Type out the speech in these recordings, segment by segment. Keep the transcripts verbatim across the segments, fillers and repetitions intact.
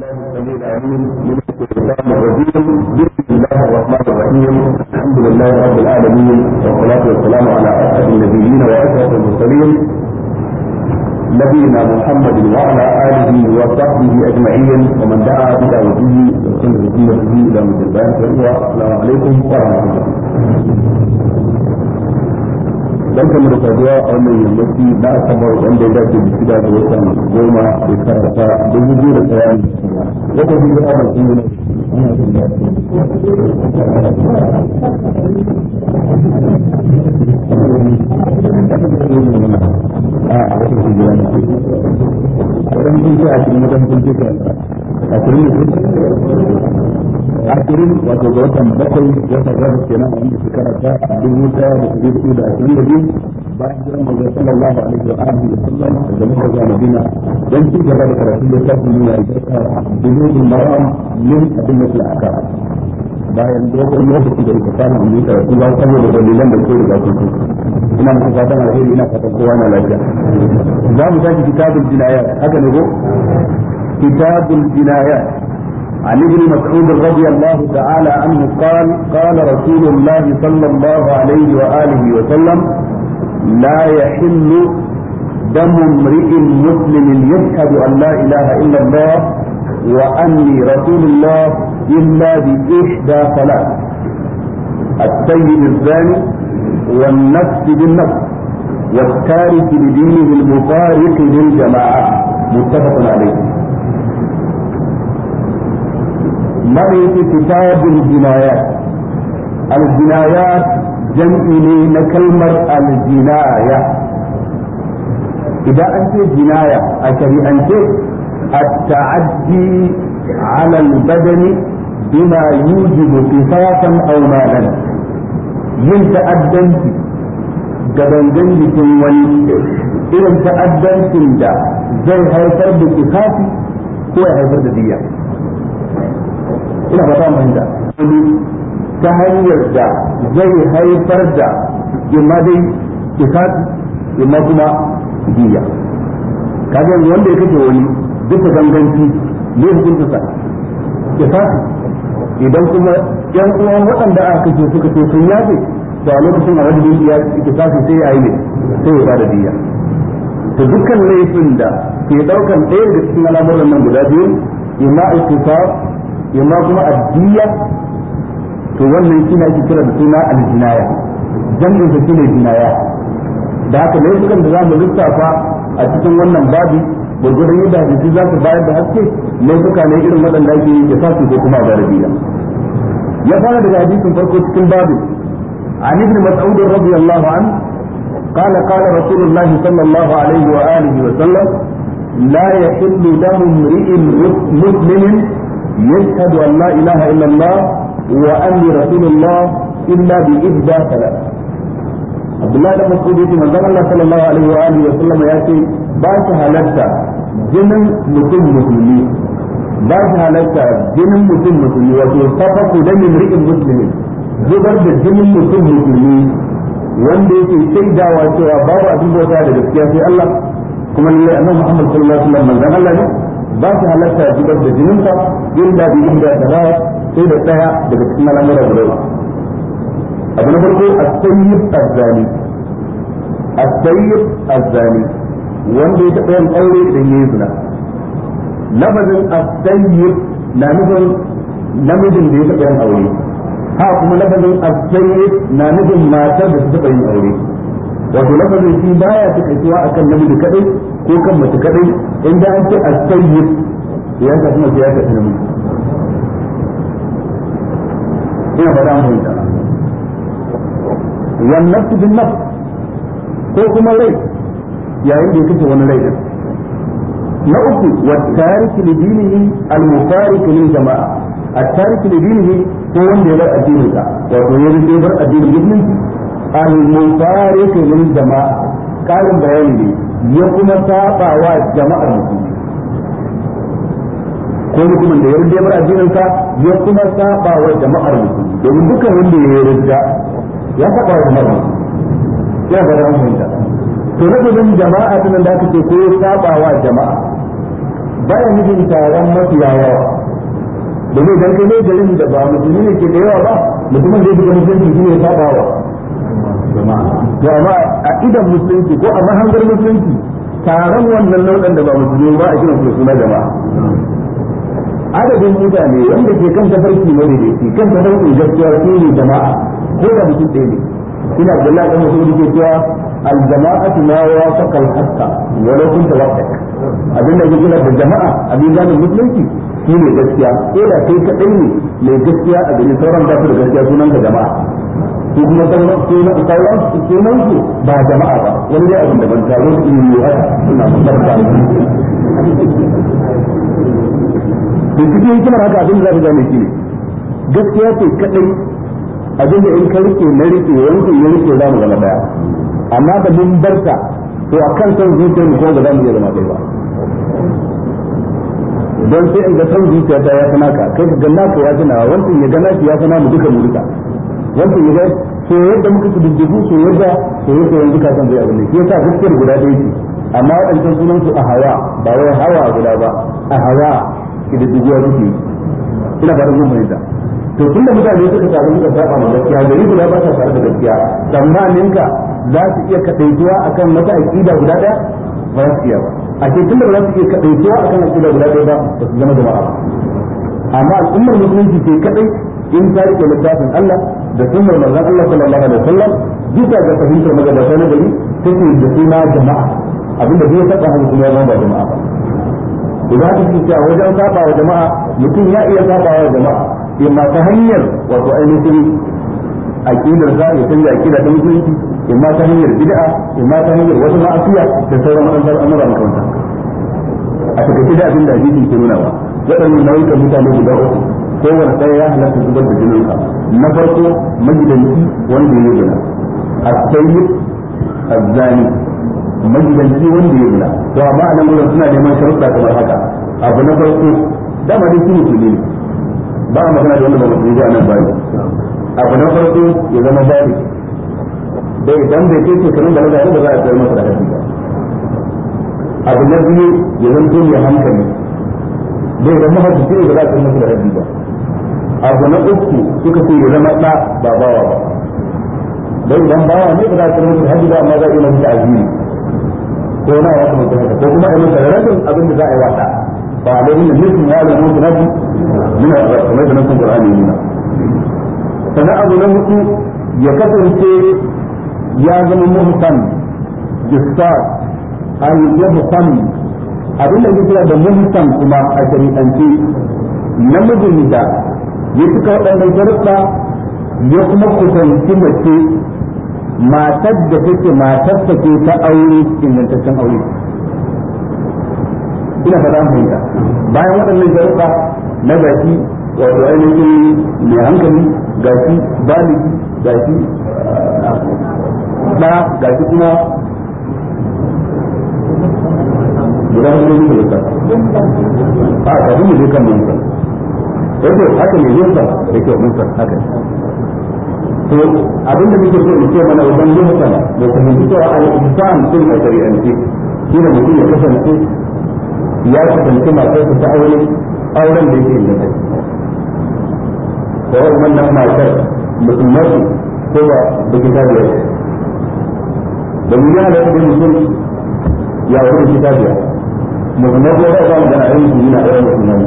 الله السميع العليم من الشيطان الرجيم بسم الله الرحمن الرحيم الحمد لله رب العالمين والصلاة والسلام على أسعد النبيين وأشرف المرسلين نبينا محمد وعلى آله وصحبه أجمعين ومن دعا بدعوته وسن بسنته إلى مجد البيان السلام عليكم ورحمة الله. barkan da saduwa a wannan yammaci na asabar wanda ya dace da shida da watan goma shekara ta dubu biyu da tsaya wata biyu da abin sun yi a a wata hijira ne wadanda sun ce a cikin wadanda sun ce a cikin akirin wato ga watan bakwai watan rabu kenan a wanda shekara ta dubu daya da dubu da ashirin da biyu bayan jiran manzo sallallahu alaihi wa alihi wa sallam da muka ga Madina dan ci gaba da karatu da tafi ne a cikin bulugul maram min adillatul ahkam bayan dogon lokaci da aka fara mu da kuma saboda dalilan da ke da su ina muku fatan alheri ina fatan kowa na lafiya za mu tafi kitabul jinayat haka ne go kitabul jinayat عن ابن مسعود رضي الله تعالى عنه قال قال رسول الله صلى الله عليه وآله وسلم لا يحل دم امرئ مسلم يشهد أن لا إله إلا الله وأني رسول الله إلا بإحدى ثلاث السيد الزاني والنفس بالنفس والتارك لدينه المفارق للجماعة متفق عليه. مريت كتاب الجنايات الجنايات جمع لي كلمة الجناية إذا أنت جناية أشري أنت التعدي على البدن بما يوجب قصاصا أو مالا ينتأدنت قبل جنجة ولي إذا تأدنت دا زي هيفر بقصاصي هو هيفر دية ina fata mun da ta hanyar da zai haifar da imma dai kisasi imma kuma diya kaga wanda ya kace wani duka ganganci ne hukunta sa kisasi idan kuma yan uwan waɗanda aka kace suka ce sun yafe to a lokacin a wajen diya kisasi sai ya yi ne sai ya bada diya to dukkan laifin da ke daukan ɗaya daga cikin al'amuran nan guda biyu imma al-qisas yamma kuma addiya to wannan shine ake kira da suna al-jinaya jami'in da shine jinaya da haka laifukan da zamu lissafa a cikin wannan babi gurgurdan yadda hadisi za su bayar da haske laifuka ne irin waɗanda ake yi da fasu ko kuma garabiya ya fara daga hadisin farko cikin babin an ibn mas'ud radiyallahu anhu قال قال رسول الله صلى الله عليه وآله وسلم لا يحل دم امرئ مسلم يشهد أن لا إله إلا الله وأني رسول الله إلا بإحدى ثلاث. عبد الله بن مسعود يقول من الله صلى الله عليه وآله وسلم يأتي باش هلكتا جنن مسلم مسلمين باش هلكتا جنن مسلم مسلمين وتصفق دم امرئ مسلم zubar da jinin mutum musulmi wanda yake shaidawa cewa babu abin bauta da gaskiya sai Allah kuma lallai annabi Muhammad sallallahu alaihi wasallam manzon Allah ne ba su halatta zubar da jininsa illa bi inda salat sai da tsaya daga cikin al'amura guda abu na farko as-sayyid az-zani as-sayyid az-zani wanda ya taɓa yin aure idan yayi zina lafazin as-sayyid na nufin namijin da ya taɓa yin aure ha kuma lafazin as-sayyid na nufin matar da ta taɓa yin aure wato lafazin shi baya takaituwa akan namiji kadai ko kan mace kadai inda an ce as-sayyid ya ka kuma ya ka namiji ina fara mun da wan nafs bin nafs ko kuma rai yayin da yake wani rai din na uku wa tarik li dinihi al-mufariq lil jama'a at-tarik li dinihi ko wanda ya bar addinin sa wato ya rike bar addinin musulunci al-mufariq lil jama'a karin bayani ne ya kuma saba wa jama'ar musulmi ko mutumin da ya rike bar addinin sa ya kuma saba wa jama'ar musulmi domin dukkan wanda ya rike ya saba wa jama'ar musulmi ya ga ran mun to rubutun jama'a din da aka ce ko ya saba wa jama'a baya nufin taron mafiya yawa domin idan kai ne garin da ba musulmi ne ke da yawa ba mutumin da ya shiga musulunci shi ne sabawa jama'a to amma a idan musulunci ko a mahangar musulunci taron wannan nau'in da ba musulmi ba a kiran su suna jama'a adadin mutane wanda ke kan tafarki ne da ke kan tafarki gaskiya su ne jama'a ko da mutum ɗaya ne ina Abdullahi ɗan mutum da ke cewa al-jama'atu ma wafaqa al-haqqa walau kunta wahdak abin da yake da jama'a a mizanin musulunci shi ne gaskiya ko da kai kaɗai ne mai gaskiya a gari sauran ba su da gaskiya sunan ka jama'a su kuma sauran sunan su ba jama'a ba wani ne abin da ban taro su yi haka suna mutarta to cikin hikimar haka abin da za ka gane shi ne gaskiya ce kaɗai abin da in ka rike na rike wancan ya rike za mu zama daya amma da mun barka to a kan son zuciyar mu kuma ba za mu iya zama ɗaya ba don sai in ga son zuciya ta ya sana ka kai ka ganna ka ya sana wancan ya ganna shi ya sana mu duka mu duka wancan ya ga so yadda muka su dubbugu so yadda so yadda yanzu ka san zai abin ne shi yasa gaskiyar guda ɗaya ce amma waɗancan sunan su a hawa ba wai hawa guda ba a hawa ki da dubuwa suke ina ba da mun fahimta to tun da mutane suka samu suka saba ma gaskiya gari guda ba sa tare da gaskiya tsammanin ka za su iya kadaituwa akan wata aqida guda ɗaya ba su iya ba a ce tun da ba za su iya kadaituwa akan aqida guda ɗaya ba ba su zama jama'a ba amma al'ummar musulunci ce kadai in ta rike littafin Allah da sunnar manzon Allah sallallahu alaihi wasallam bisa ga fahimtar magabata na gari take da suna jama'a abinda bai saba haka kuma ya ba jama'a ba idan aka ce cewa wajen saba wa jama'a mutum ya iya saba wa jama'a imma ta hanyar wato ainihin aqidar sa ya canza aqida ta musulunci imma ta hanyar bid'a imma ta hanyar wata ma'asiya da sauran wadannan al'amura makamanta a takaice da abin da hadisi ke nuna wa waɗannan nau'ikan mutane guda uku kowane ɗaya ya halatta zubar da jinin ka na farko magidanci wanda ya gina as-sayyid az-zani magidanci wanda ya gina to amma a nan gurin suna neman sharuɗa kamar haka abu na farko dama dai shi musulmi ne ba a magana da wanda ba musulmi ba nan bayan abu na farko ya zama bari dai idan bai kai shekarun da na gari ba za a tsayar masa da hadisi ba abu na biyu ya zanto mai hankali dai idan mahaifi ne ba za a tsayar masa da hadisi ba abu na uku suka ce ya zama ɗa ba bawa ba dai idan bawa ne ba za a tsayar masa da hadisi ba amma za a yi masa azumi ko na ya kuma haka ko kuma a yi masa rabin abin da za a yi wata ba a dai nufin ya da mutu nabi min al-rahmah da nan Qur'ani ne sannan abu na hudu ya kasance ya zama muhsan jissar al-yahsan abin da yake kira da muhsan kuma a shari'ance namijin da ya cika waɗannan sharuɗa ya kuma kusanci mace matar da take matar ta ke ta aure ingantaccen aure ina fata fahimta bayan waɗannan sharuɗa na gashi wato ainihin mai hankali gashi baligi gashi da gashi kuma guda hudu ne da a kafin mu je kan munkar wato haka ne yinsa da kyau munkar haka to abinda muke so in ce mana wajen munkar da fahimci cewa al-insan sun a shari'ance shi ne mutum ya kasance ya kasance matarsa ta aure auren da yake inganta ko wannan matar musulmai ko ba da kitabiya da mu ya da mutum ya wuce kitabiya musulmai ko ba mu da ayyuka yana da musulmai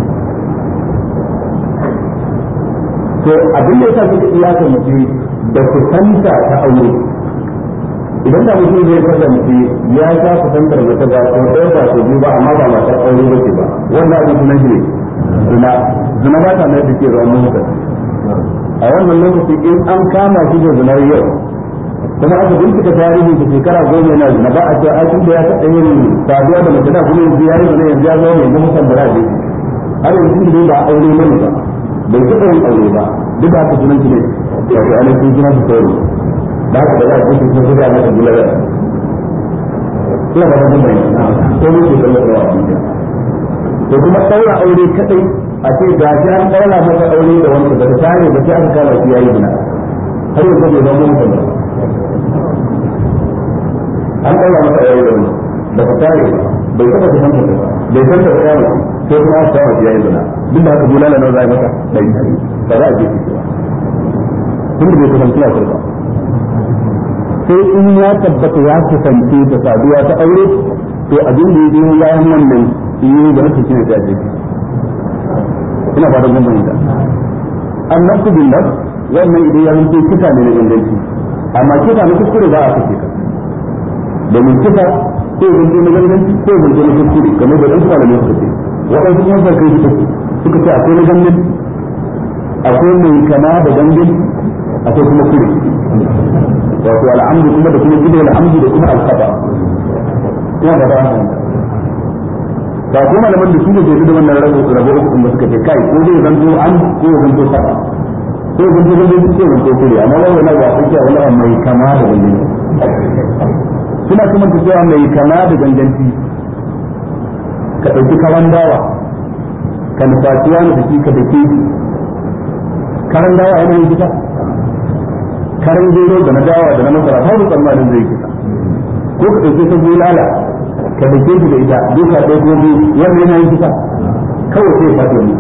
to abin da yasa kike iyakar mutum da kusanta ta aure idan da mutum zai kasance ya sha kusantar mace ba ko ɗaya ba ko biyu ba amma ba matar aure ba ce ba wannan abin sunan shi ne zina zina ba ta mai da ke rawan mutum a wannan lokaci in an kama shi da zinar yau kuma aka bincika tarihin ta shekara goma yana zina ba a ce a tun da ya taɓa yin saduwa da mace da kuma yanzu ya yi zina yanzu ya zama mai mutum da ra'ayi har yanzu da ba aure mani ba bai taɓa yin aure ba duk da haka sunan shi ne wato ainihin sunan shi kawai da haka da za a kusa kuma sai masa gula da ina ba ta mai ko ne ke kallon rawa duniya to kuma daura aure kadai a ce ga shi an daura masa aure da wanda ba ta tare ba sai aka kama shi yayi bina har yanzu bai zama mutum ba an daura masa aure da wanda ba ta tare bai taba ta fanta ba bai san da ya ba sai kuma aka kawo ya yi zina duk da haka bulala na zai mata dai ba za a je shi tun da bai kusanci a kurba sai in ya tabbata ya kusanci da saduwa ta aure to abin da ya biyo bayan wannan yi da nake shine ta je ina ba da gumban da annabi billah wannan idan ya zanto kisa ne na ganganci amma kisa na kuskure ba a kace ka domin kisa ko zanto na ganganci ko zanto na kuskure kamar da dan malamai suka ce wadansu kuma sai kai suka suka ce akwai na ganganci akwai mai kama da ganganci akwai kuma kure wato al'amdu kuma da kuma gidan al'amdu da kuma al-khata ina da ba ba ko malaman da su ne ke da wannan rabo rabo uku da suka ce kai ko dai zanto an ko zanto saba ko zanto zanto ko zanto kure amma wannan ba ko ce wallahi mai kama da ganganci suna kuma cewa mai kama da ganganci ka dauki kawan dawa ka nufaci wani da shi ka dake karan dawa yana yin kisa karan gero da na dawa da na masara har da tsammanin zai kisa ko ka dauke ta bulala ka dake shi da ita duka ɗaya ko biyu wanda yana yin kisa kawai sai ya fata ne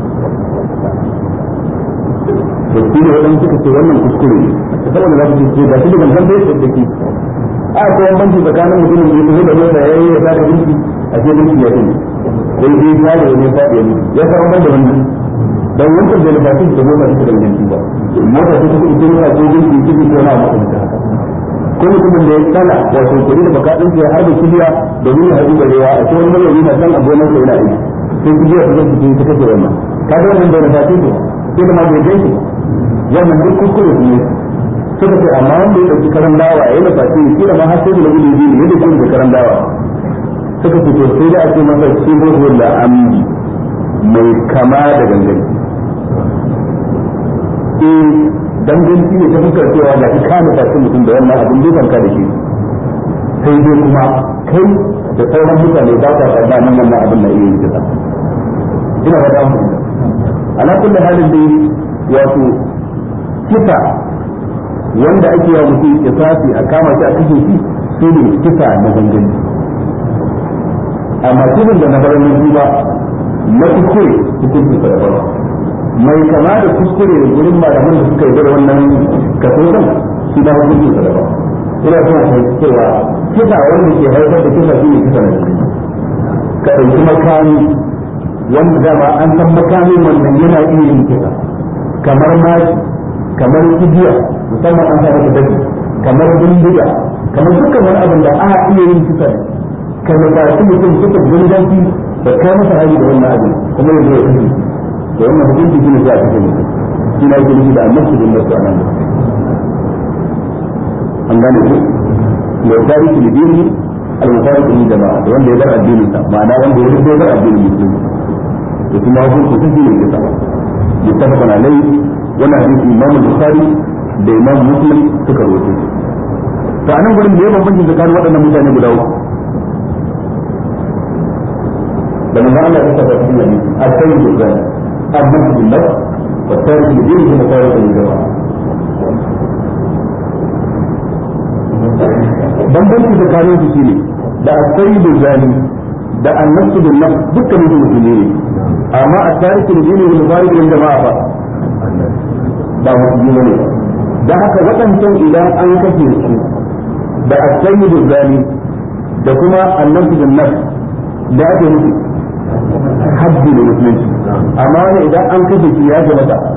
to shi ne waɗanda suka ce wannan kuskure ne saboda za su ce ga shi da gangan bai da ke a ko yan banki tsakanin mutumin da ya tafi da mota ya yi ya saka binci a ce binci ya tuni sai dai ya da wani faɗi ya mutu ya fara ban da wannan dan wancan da lafafi da mota ta da ganci ba mota ta tafi ita ne ko binci kiji ko na maka mutu haka ko mutumin da ya tsala wato kuri da baka dinki har da kibiya domin ya haɗu da rewa a cikin wani mai na san abonan sa yana yi sai kibiya ta zai fito ta kace wannan kaga wannan da lafafi ko sai da ma bai ganci wannan duk kuskure ne suka ce amma wanda ya dauki karan dawa ya yi lafafi shi da ma har sai da gudu biyu ne da kuma da karan dawa suka ce to sai da ake masa shigo da amdi mai kama da gangan eh danganci ne ta fuskar cewa ga shi kana fasin mutum da wannan abin da kanka da shi sai dai kuma kai da sauran mutane ba ka tsada nan wannan abin da iya yin kisa ina ba da mu ala kulli halin dai wato kisa wanda ake yawa mutum kisasi a kama shi a kashe shi su ne kisa na gangan amma kisan da na bar nan ba na kuskure hukuncin sa da mai kama da kuskure da gurin malaman da suka yi da wannan kaso din shi da hukuncin sa da ba ina son a cewa kisa wanda ke haifar da kisa shi ne kisa na gangan ka ɗauki makami wanda dama an san makamin wannan yana iya yin kisa kamar maki kamar kibiya musamman an samu dabi kamar bindiga kamar dukkan wani abin da a iya yin kisa ne kamar da su mutum suka gundanci da kai masa hali da wannan abin kuma yanzu ya kashe da wannan hukunci shi ne za a kashe mutum shi na yake da annabi da nasu a nan an gane ku ya tari ki dini al-mufariq min jama'a da wanda ya bar addinin sa ma'ana wanda ya rubuta bar addinin musulmi da kuma hukunci shi ne kisa muttafaqan alayhi wannan hadisi Imam Bukhari da Imam Muslim suka rawaito to anan gurin da ya bambanci tsakanin waɗannan mutane guda uku da manzo Allah ya tabbata cikin hadisi al-sayyid al-zani al-mujid billah wa tarikh al-din fi mafariq al-jama'a bambanci tsakanin su shine da al-sayyid al-zani da an-nafs bil-nafs dukkan su musulmi ne amma al-tarikh al-din fi mafariq al-jama'a fa ba musulmi ne da haka waɗancan idan an kashe su da al-sayyid al-zani da kuma an-nafs bil-nafs da ake nufi haddi da musulunci amma wani idan an kashe shi ya gaba da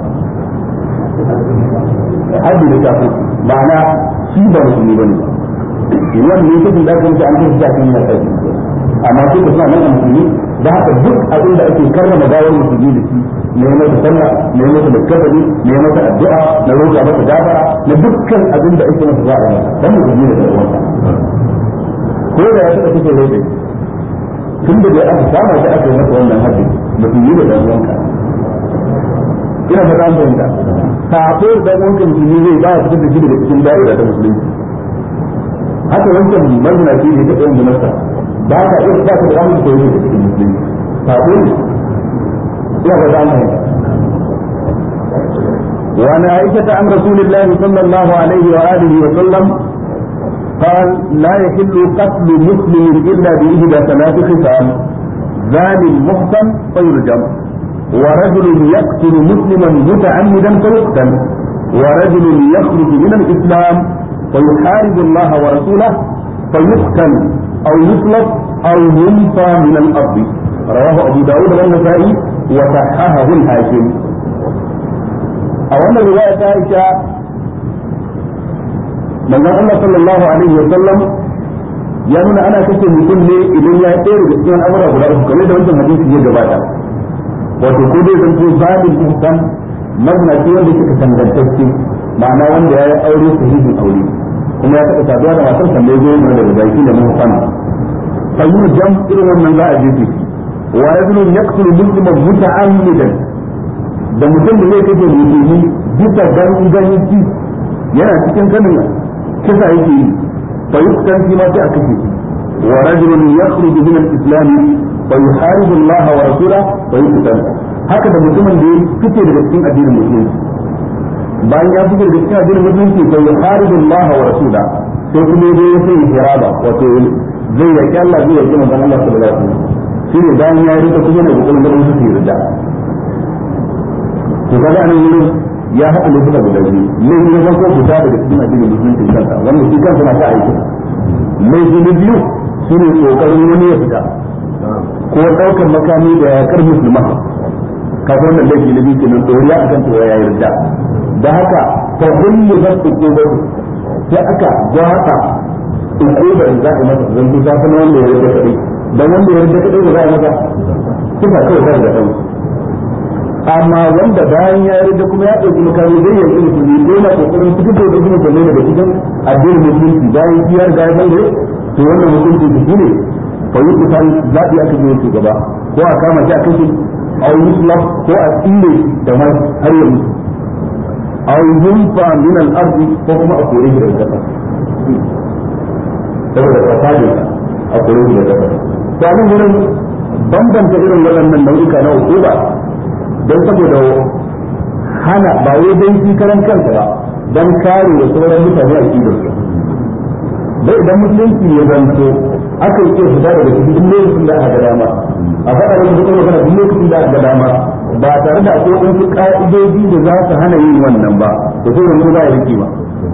haddi da kafin ma'ana shi ba musulmi bane wannan ne kafin da aka mutu an kashe shi a cikin yasa amma shi ka suna nan a musulmi da haka duk abin da ake karrama gawar musulmi da shi ne masa sallah ne masa da ne masa addu'a na roƙa masa gafara na dukkan abin da ake masa za'a masa dan musulmi ne da uwansa ko da ya taɓa cikin rai tun da bai aka kama shi aka yi masa wannan haddi musulmi da dan uwanka ina fata an fahimta sabo da dan uwanka musulmi zai ba ya fitar da shi daga cikin da'ira ta musulunci haka wancan mazinaci ne ta ɗayan da nasa ba ka iya sa ka da ramin da yake cikin musulunci sabo ne ina fata an fahimta وعن عائشة عن رسول الله صلى الله عليه وآله وسلم قال لا يحل قتل مسلم إلا بإحدى ثلاث خصال zalim muhsan fayurjam wa rajulun yaqtulu musliman muta'ammidan fayuqtal wa rajulun yakhruju min al-islam fayuharibu Allah wa rasulahu fayuqtal aw yuslab aw yunfa min al-ard rawahu Abu Dawud wa Nasa'i wa sahahahu al-Hakim. a wannan riwaya ta Aisha manzon Allah sallallahu alaihi wa sallam ya nuna ana kashe mutum ne idan ya tsere da cikin al'amura guda uku kamar da wancan hadisi ya gabata wato ko dai zan ce zalim muhsan mazinaci wanda yake tangantacce ma'ana wanda ya yi aure sahihin aure kuma ya taɓa saduwa da matar sa mai goyon da zaki da muhsan fayyur jam irin wannan za a jefe wa yazlun yaqtulu musliman muta'ammidan da mutum da zai kashe musulmi bisa ganganci yana cikin kanin kisa yake yi fa yuktan fi ma sai aka ce wa rajulun yakhruju min al-islam fa yuharibu Allah wa rasulahu fa yuqtal haka da mutumin da ya fice daga cikin addinin musulunci bayan ya fice daga cikin addinin musulunci fa yuharibu Allah wa rasulahu sai kuma ya sai hiraba wato zai yaki Allah zai yaki manzon Allah sallallahu alaihi wasallam shine bayan ya rika kuma ne bukulan da su yi rida to kaga anan wurin ya haɗa lokuta guda biyu laifi na farko fita daga cikin addinin musulunci kansa wanda shi kansa na ta aiki laifi na biyu shi ne kokarin wani ya fita ko ɗaukar makami da yakar musulman kaga wannan laifi na biyu kenan tsoriya akan cewa ya yarda da haka ta hullu zan ukuba sai aka gwata ukuba da za a masa zan fi zafi na wanda ya yarda kadai dan wanda ya yarda kadai da za a masa kuka kawai zai da kansu amma wanda bayan ya yarda kuma ya dauki makami zai yanki musulmi ko yana kokarin fitar da wasu musulmai daga cikin addinin musulunci bayan shi ya riga ya san to wannan hukunci da shi ne fa yi kusan zaɓi aka je shugaba ko a kama shi a kashe a yi musulaf ko a tsire da mai har ya mutu a yi yunfa min al'arzi ko kuma a kore shi daga ƙasa saboda fasajin a kore shi daga ƙasa to a nan wurin bambanta irin waɗannan nau'ika na hukuma don saboda hana ba wai don shi karan kansa ba don kare wa sauran mutane a cikin su dai idan musulunci ya zanto aka yi iya fita daga cikin lokacin da aka ga dama a faɗa da mutum magana duk lokacin da aka ga dama ba tare da akwai wasu ka'idoji da za su hana yin wannan ba to sai wani za a rike ba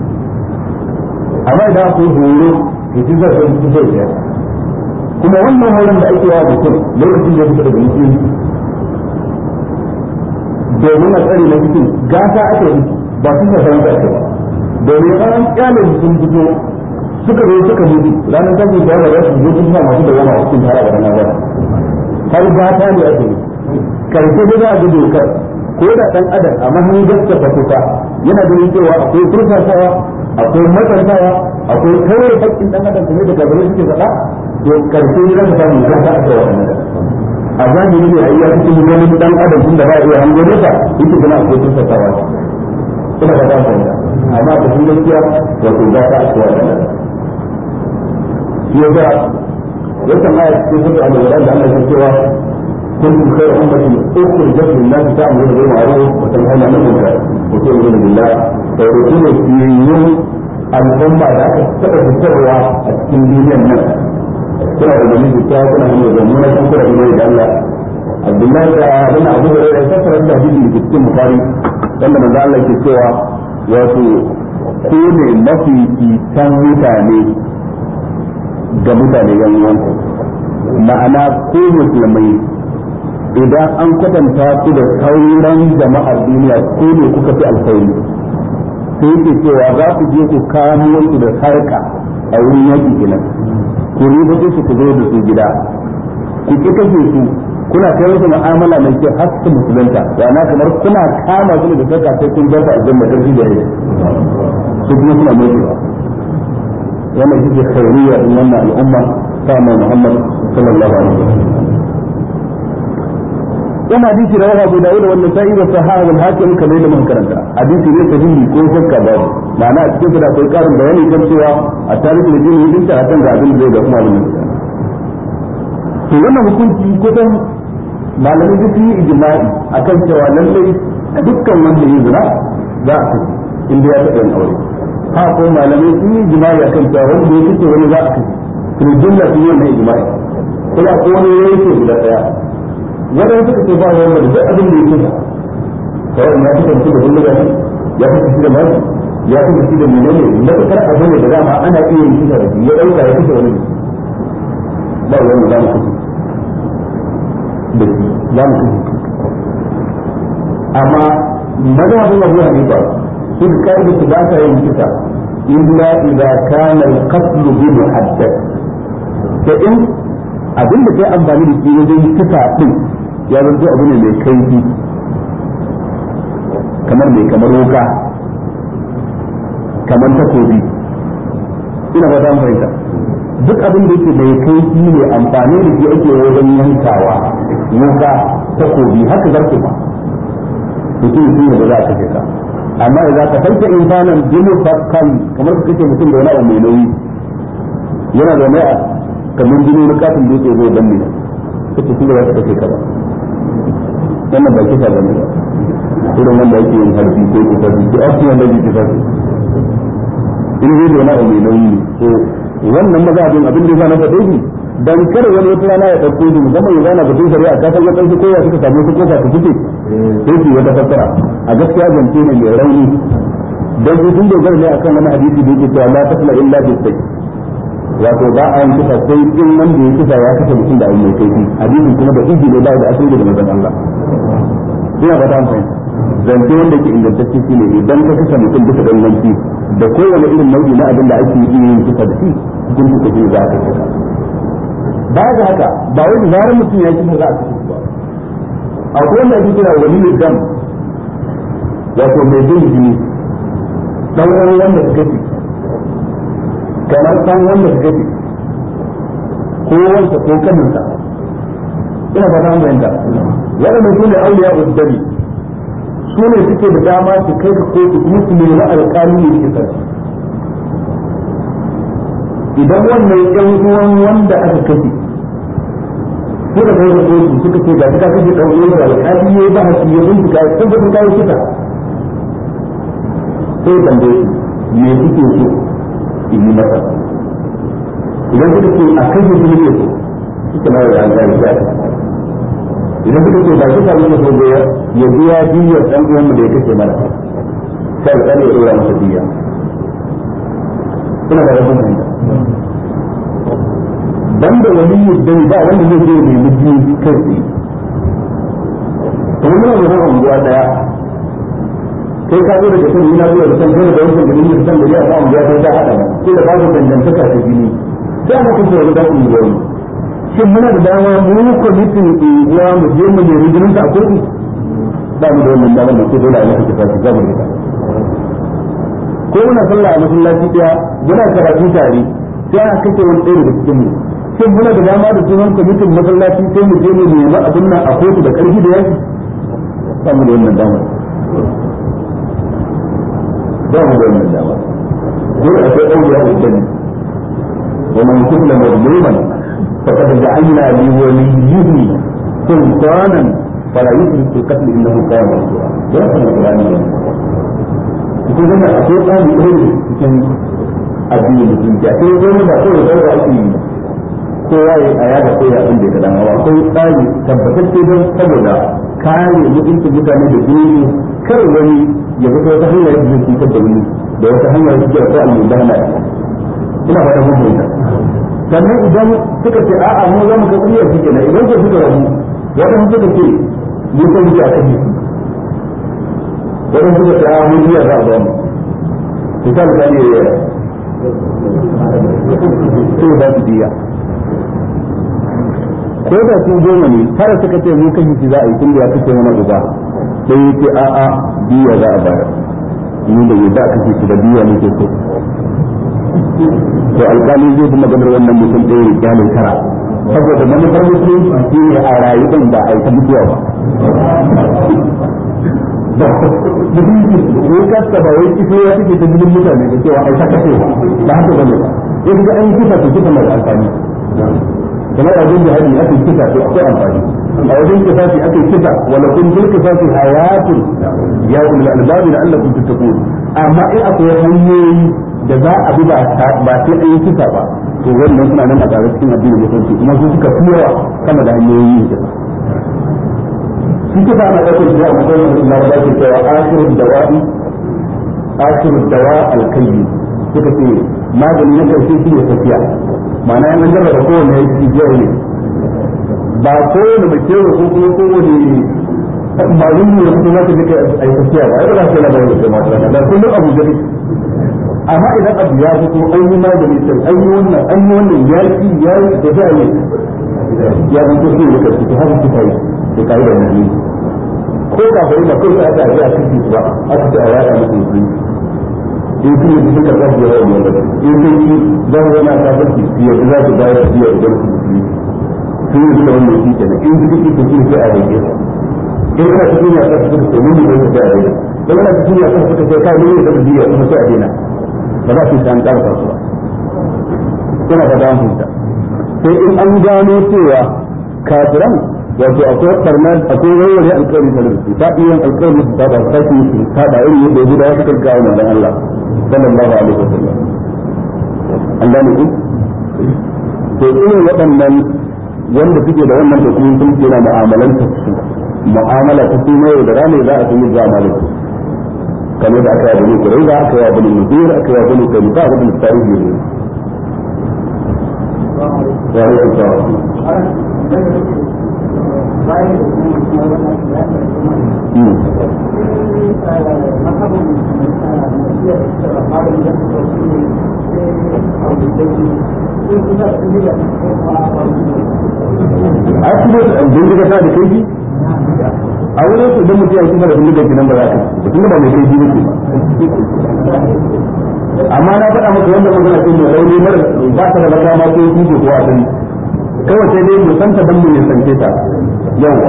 amma idan akwai horo to shi zai san su sai kuma wannan horon da ake yawa mutum lokacin da ya fita daga musulunci domin a tsari na cikin gata ake yi ba su ka san ake ba domin an kyale sun fito suka zo suka mutu ranar tashin da yawa su zo suna masu da wama cikin tara da ranar wata har gata ne ake yi karshe da za a ga dokar ko da dan adam a mahimmin gaske fatuka yana ganin cewa akwai turfasawa akwai matsantawa akwai kawai haƙƙin dan adam kuma da gabarai suke faɗa to karshe ne za ka samu gata a kai wannan a zahiri ne a iya cikin ganin dan adam tun da ba iya hango nesa yake gina akwai turfasawa ina ba za ka amma da sun gaskiya wato gata a kai wannan ya ga wata ma ya ce wata alwala da Allah ya cewa kuntum khayra ummatin ukhrijat lin-nas ta'muru bil ma'ruf wa tanhauna 'anil munkar wa tu'minuna billah wa rasuluhu yayyun al-umma da aka saka fitarwa a cikin duniyar nan kuna da dalili ta kuna da zamuna kun kuna da Allah Abdullahi da Ibn Abu Hurairah ya fassara da hadisi da cikin Bukhari wanda manzo Allah ke cewa wato ko ne mafi kitan mutane ga mutane yan uwanku ma'ana ko musulmai idan an kwatanta ku da sauran jama'ar duniya ko ne kuka fi alkhairi sai yake cewa za ku je ku kamo su da sarka a wurin yaki kenan ku riba su ku zo da su gida ku ki kashe su kuna kai musu mu'amala mai kyau har su musulunta yana kamar kuna kama su da sarka sai kun dafa aljanna karfi da rai su kuma suna mutuwa wannan shi ke khairiyya din wannan al'umma ta mai Muhammad sallallahu alaihi wasallam wannan hadisi da Abu Dawud wannan sai da sahaha wal hakim kamar da muka karanta hadisi ne sahihi ko shakka ba ma'ana a cikin da akwai karin bayani kan cewa a tarihi da jini din ta kan ga abin da zai ga kuma wannan to wannan hukunci kusan malamai duk yi ijma'i akan cewa lallai dukkan wanda ya zina za a kashe inda ya taɓa yin aure ha ko malamai sun yi jima'i akan cewa wanda ya kace wani za a kace to jumla sun yi wannan ijma'i kuma ko wani yayi ce guda daya wanda suka ce ba wanda da duk abin da yake da kawai ya fita mutum da bulluga ne ya fita shi da mai ya fita shi da menene na kar abin da dama ana iya yin shi da ya dauka ya fita wani ba wanda za mu kace da shi za mu kace amma madhabin Abu Hanifa su da kai da su ba ta yin kisa illa idza kana al-qatl bi muhaddath da in abin da kai amfani da shi wajen kisa din ya zanto abu ne mai kaifi kamar mai kamar wuka kamar takobi ina ba dan fahimta duk abin da yake mai kaifi ne amfani da shi ake wajen yankawa wuka takobi haka zarto ba mutum shi ne da za ka ka amma idan ka fanta insanan jimu fakkan kamar ka kace mutum da wani abu mai nauyi yana da mai kamar jini na kafin dutse zai danne kace shi da za ka kace ka ba wannan ba kisa bane ba irin wanda yake yin harbi ko kisa ko asu wanda yake kisa in zai da wani abu mai nauyi so wannan mazhabin abin da zan faɗa shi dan kar wani wata rana ya dauko shi zama ya zana batun shari'a ka san wata ko ya suka samu su kofa ta fice sai shi wata fassara a gaskiya zance ne mai rauni dan su sun dogara ne akan wani hadisi da yake cewa la tasla illa bi sayy wato ba a yin kisa sai in wanda ya kisa ya kasa mutum da abu mai kaifi hadisin kuma da iji ne ba da asali daga manzon Allah ina ba ta amfani zance wanda ke ingantacce shi ne idan ka kasa mutum bisa danganci da kowane irin nau'i na abin da ake iya yin kisa da shi gunki ka za ka kisa ba ga haka ba wai da zarar mutum ya kisa za a kisa ba akwai wanda ake kira wani dam wato mai bin jini dan wani wanda ka kace kamar dan wanda ka kace ko wanda ko kaninsa ina ba ta bayanta waɗanda su ne auliya uddari su ne suke da dama su kai ka kotu kuma su nemi alƙali ne ke sarki idan wannan ɗan uwan wanda aka kashe suka kai ka kotu suka ce ga suka kashe ɗan uwan da alƙali ya yi ba hasi ya bincika ya tabbatar kayan kisa sai tambaye su me suke so in yi masa idan suka ce a kashe su ne so suka na da alƙali ya kashe idan suka ce ba kisa muke so ya ya biya biyar dan uwan da ya kace mana sai kan ya dora masa biya ina da rabon nan dan da wani yadda ba wanda zai je ne miji kai tsaye to mun ga wannan unguwa daya kai ka zo daga kan ina zuwa da kan da wannan gari ne san da ya ba unguwa ta hada ko da babu dangantaka ta jini sai aka kusa da dan unguwa shin muna da dama mu kwamitin unguwa mu je mu nemi jinin ta a kotu ba mu da wannan dama mu ce dole a maka tafi za mu da ko muna sallah a masallaci daya muna karatu tare sai aka kace wani ɗaya daga cikin mu shin muna da dama da sunan kwamitin masallaci sai mu je mu nemi abin nan a kotu da ƙarfi da yaki ba mu da wannan dama ba mu da wannan dama ko a sai ɗauya da jani wa man kunna mazluman فقد جعلنا لوليه سلطانا فلا يشرك في القتل انه كان مسؤولا. لا تقول لي يقول لنا اقول انا اقول cikin addini da kinki akwai wani ba kawai da ake yi kowa ya aya da kowa abin da ya dama ba akwai tsari tabbatacce don saboda kare mutuncin mutane da jini kar wani ya fito wata hanyar da zai cutar da wani da wata hanyar da zai ko al-mudana ina fata mun fahimta sannan idan suka ce a'a mu za mu kai kuliyar shi kenan idan ko suka rabu wadanda suka ce mu kai ji a kan shi wadanda suka ce a'a mu biya za a ba mu misali ka ne ya sai ba su biya ko da su goma ne tara suka ce mu kai shi za a yi tun da ya kace mana uba sai ya ce a'a biya za a bayar ni da yadda aka ce su da biya ne ke so to alƙali zai fi maganar wannan mutum ɗaya ya kyale tara saboda manufar musulunci shi ne a rayu ɗin ba a yi ta mutuwa ba musulunci ne kasta ba wai kiso ya take ta jinin mutane da cewa ai ta kashe ba haka bane ba ya ga an kisa to kisa mai amfani kuma a wajen jihadi ake kisa to akwai amfani a wajen kisasi ake kisa wala kun bil kisasi hayatun ya ulul albab la'allakum tattaqun amma in akwai hanyoyi da za a bi ba sai an yi kisa ba to wannan suna nan a tare cikin addinin musulunci kuma su suka fi yawa sama da hanyoyin yin kisa shi kisa ana ɗaukar shi a matsayin da ba ke cewa ashirin dawa'i ashirin dawa alkayyi suka ce magani na karshe shi ne tafiya ma'ana yan jarraba kowane ya yi jiya ne ba kowane mai kewa ko kuma kowane malum ne kuma za ka je ka yi tafiya ba ai ba za ka yi labarin da kai mata da kullum abu da amma idan abu ya fito an yi magani sai an yi wannan an yi wannan ya yi ya yi da za a yi ya zanto sai ya kasu ta haka suka yi da kai da mutum ko ka bari ba kai aka yi a cikin su ba aka ce a yada mutum su in kuma da suka zafi ya rawa wanda in sai ki zan zama ta barki ya da za su bayar da biya da su sun yi da wannan shi kenan in suka ki su sai a rage in kana cikin ya ka suka ce mun ne da ya in kana cikin ya ka suka ce kai ne da biya kuma sai a dena ba za su san ƙarfa su ba suna da damar ta sai in an gano cewa kafiran wato akwai barna akwai wayar alƙawari da su ta iya alƙawari su ta ba sai su ta da irin yadda ya gudawa suka ga wannan Allah sallallahu alaihi wasallam Allah ne ku to irin waɗannan wanda suke da wannan da kuma sun ce na mu'amalanta su mu'amala ta kuma yau da rana za a yi mu'amalar su kamar da aka yi bani kuraiza aka yi bani mudir aka yi bani kalita aka bani tarihi ne ya yi kusa a cikin bindiga ta da kai a wurin su idan mutum ya kuma da bindigar nan ba za ka da kuma ba mai kai ji ne amma na faɗa maka wanda magana ce mai rauni mara ba ta da baka ma ko kuke ko a sani kawai sai dai mu san ta dan mu ne san ta yawa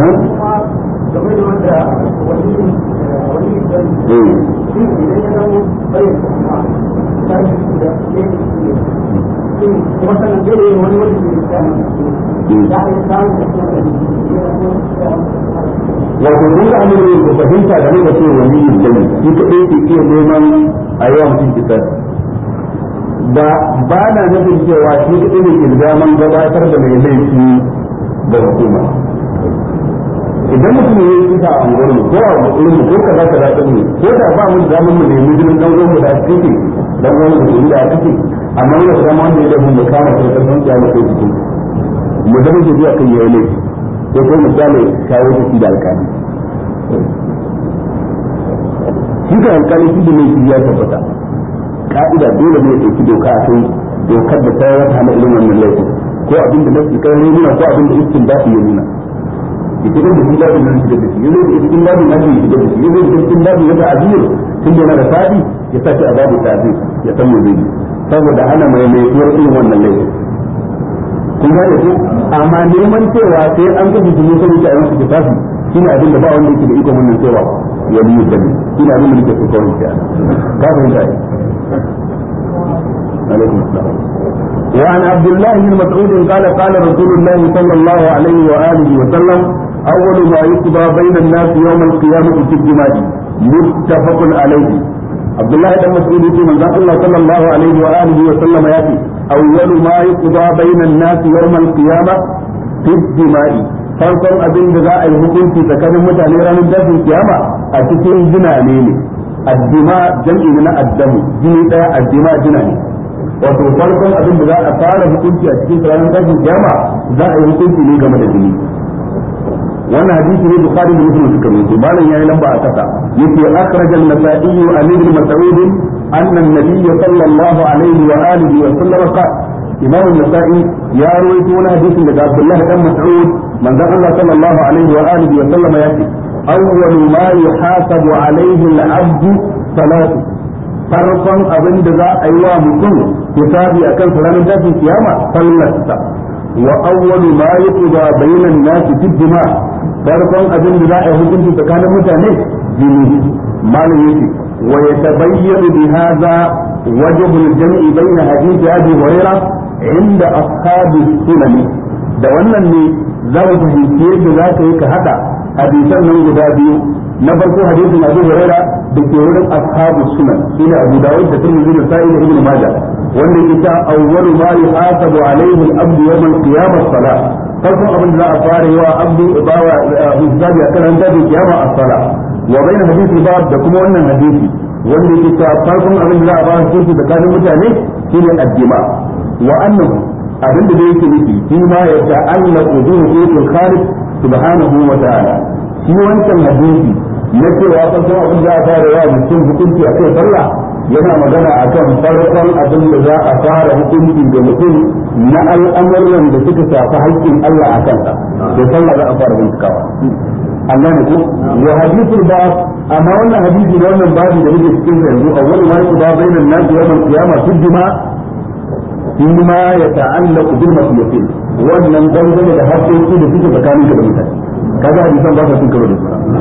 wato kun ga amurin da fahimta da muka ce wani yin jami shi kaɗai ke iya neman a yawan mutum kisar ba ba na nufin cewa shi kaɗai ne ke daman gabatar da mai laifi da hukuma idan mutum ya yi kisa a unguwar ko a mutum ko kaza kaza ɗin ne ko da ba mu da mun ne mu jinin dan uwan da kake dan uwan da da kake amma ne da wanda ya da mun da kama sai kan ya mu kai cikin mu da muke zuwa kan yayi laifi ko ko misali kawo shi da alƙali shi da alƙali shi da laifi ya tabbata ka'ida dole ne ya ɗauki doka a kai dokar da ta wata hana ilimin wannan laifin ko abinda nasi kai ne nuna ko abinda iskin da ya nuna ita da shi da nan shi da shi yanzu da iskin da nan shi da shi yanzu da iskin da ya da azir tun yana da fadi ya saki azabu ta'zir ya san me zai saboda ana mai mai tuwar irin wannan laifin kun gane ko amma neman cewa sai an ga shi ne sai ya yi tafi shine abin da ba wanda yake da ikon wannan cewa ya yi da shine abin da yake so kawai ya ka fahimta عليكم السلام. وعن عبد الله بن مسعود قال قال رسول الله صلى الله عليه وآله وسلم أول ما يقضى بين الناس يوم القيامة في الدماء متفق عليه. عبد الله بن مسعود يقول من الله صلى الله عليه وآله وسلم يأتي أول ما يقضى بين الناس يوم القيامة في الدماء farkon abin da za a yi hukunci tsakanin mutane ranar dafin kiyama a cikin jina ne ne addima jam'i na addamu jini daya addima jina ne wato farkon abin da za a fara hukunci a cikin ranar dafin kiyama za a yi hukunci ne game da jini wannan hadisi ne bukhari da muslim suka rubuta malam yayi lamba a kasa yace akhraj an-nasa'i an ibn mas'ud anna an-nabiy sallallahu alaihi wa alihi wa sallam qala imam an-nasa'i ya rawaito wani hadisin daga abdullah dan mas'ud manzon Allah sallallahu alaihi wa alihi wa sallam yace awwal ma yuhasabu alaihi al-'abd salatu farkon abin da za a yi wa mutum hisabi akan ranar dafin kiyama sallarsa wa awwal ma yuqda bayna an-nas fi ad-dima farkon abin da za a yi hukunci tsakanin mutane jini malam yake wa yatabayyanu bi hadha wajh al-jam'i bayna hadith Abi Hurairah inda ashabi sunan da wannan ne za mu fahimci yadda za ka yi ka hada hadisan nan guda biyu na farko hadisin Abu Hurairah da ke wurin ashabu sunan shine Abu Dawud da Tirmidhi da Sa'id ibn Majah wanda yake ta awwalu ma yuhasabu alayhi al-abd yawm al-qiyamah as-salah farkon abin da za a fara yi wa abdu bawa hisabi akan an tafi kiyama as-salah wa bayna hadisi bab da kuma wannan hadisi wanda yake ta farkon abin da za a fara hukunci tsakanin mutane shine addima wa annahu abin da yake nufi shi ma ya ta'allaqu bi huquqil khaliq subhanahu wa ta'ala shi wancan hadisi na cewa farkon abin da za a fara yi wa mutum hukunci akai sallah yana magana akan farkon abin da za a fara hukunci da mutum na al'amuran da suka shafi haƙƙin Allah a kansa da sallah za a fara bincikawa Allah ne ko wa hadithul bab amma wannan hadisi da wannan babu da muke cikin yanzu awwal ma yuqda bainan nas yawm al-qiyamah fi jima fi ma yata'allaqu bil mas'uliyyin wannan dangane da haƙƙoƙi da suke tsakanin ka da mutane kaga hadisan ba sa cin karo da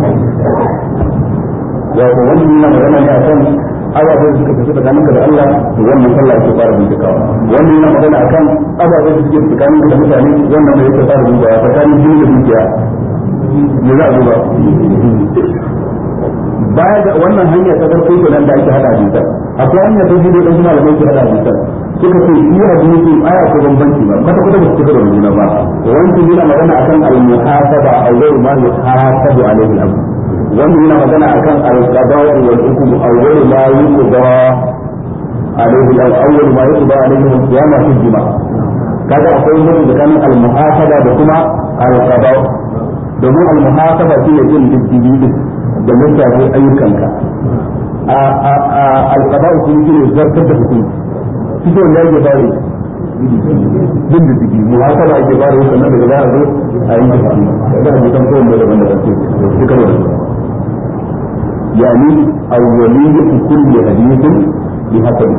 juna wa wannan magana ne akan ababen da suka tafi tsakaninka da Allah to wannan sallah ake fara bincikawa wannan yana magana akan ababen da suke tsakaninka da mutane wannan da yake fara bincikawa tsakanin jini da dukiya ne za a duba baya ga wannan hanya ta farko kenan da ake hada hadisan akwai hanya ta biyu da kuma malamai ke hada hadisan suka ce shi hadisi aya ko bambanci ba kwata kwata ba su cika da juna ba wannan yana magana akan al-muhasaba aw ghayr ma yuhasabu alayhi al-amr wanda yana magana akan al-qada' wal hukm awwal ma yuqda alayhi al-awwal ma yuqda alayhi al-qiyamah fi al-jima' kaga akwai mutum da kan al-muhasaba da kuma al-qada' domin al-muhasaba shine yin diddigi da mutane ayyukanka al-qada' shine zartar da hukunci cikin da yake bare din da digi muhasaba ake bare sannan daga za a zo a yi masa da da mutan ko da daban daban ce shi karo da يعني أولية كل حديث بحسبه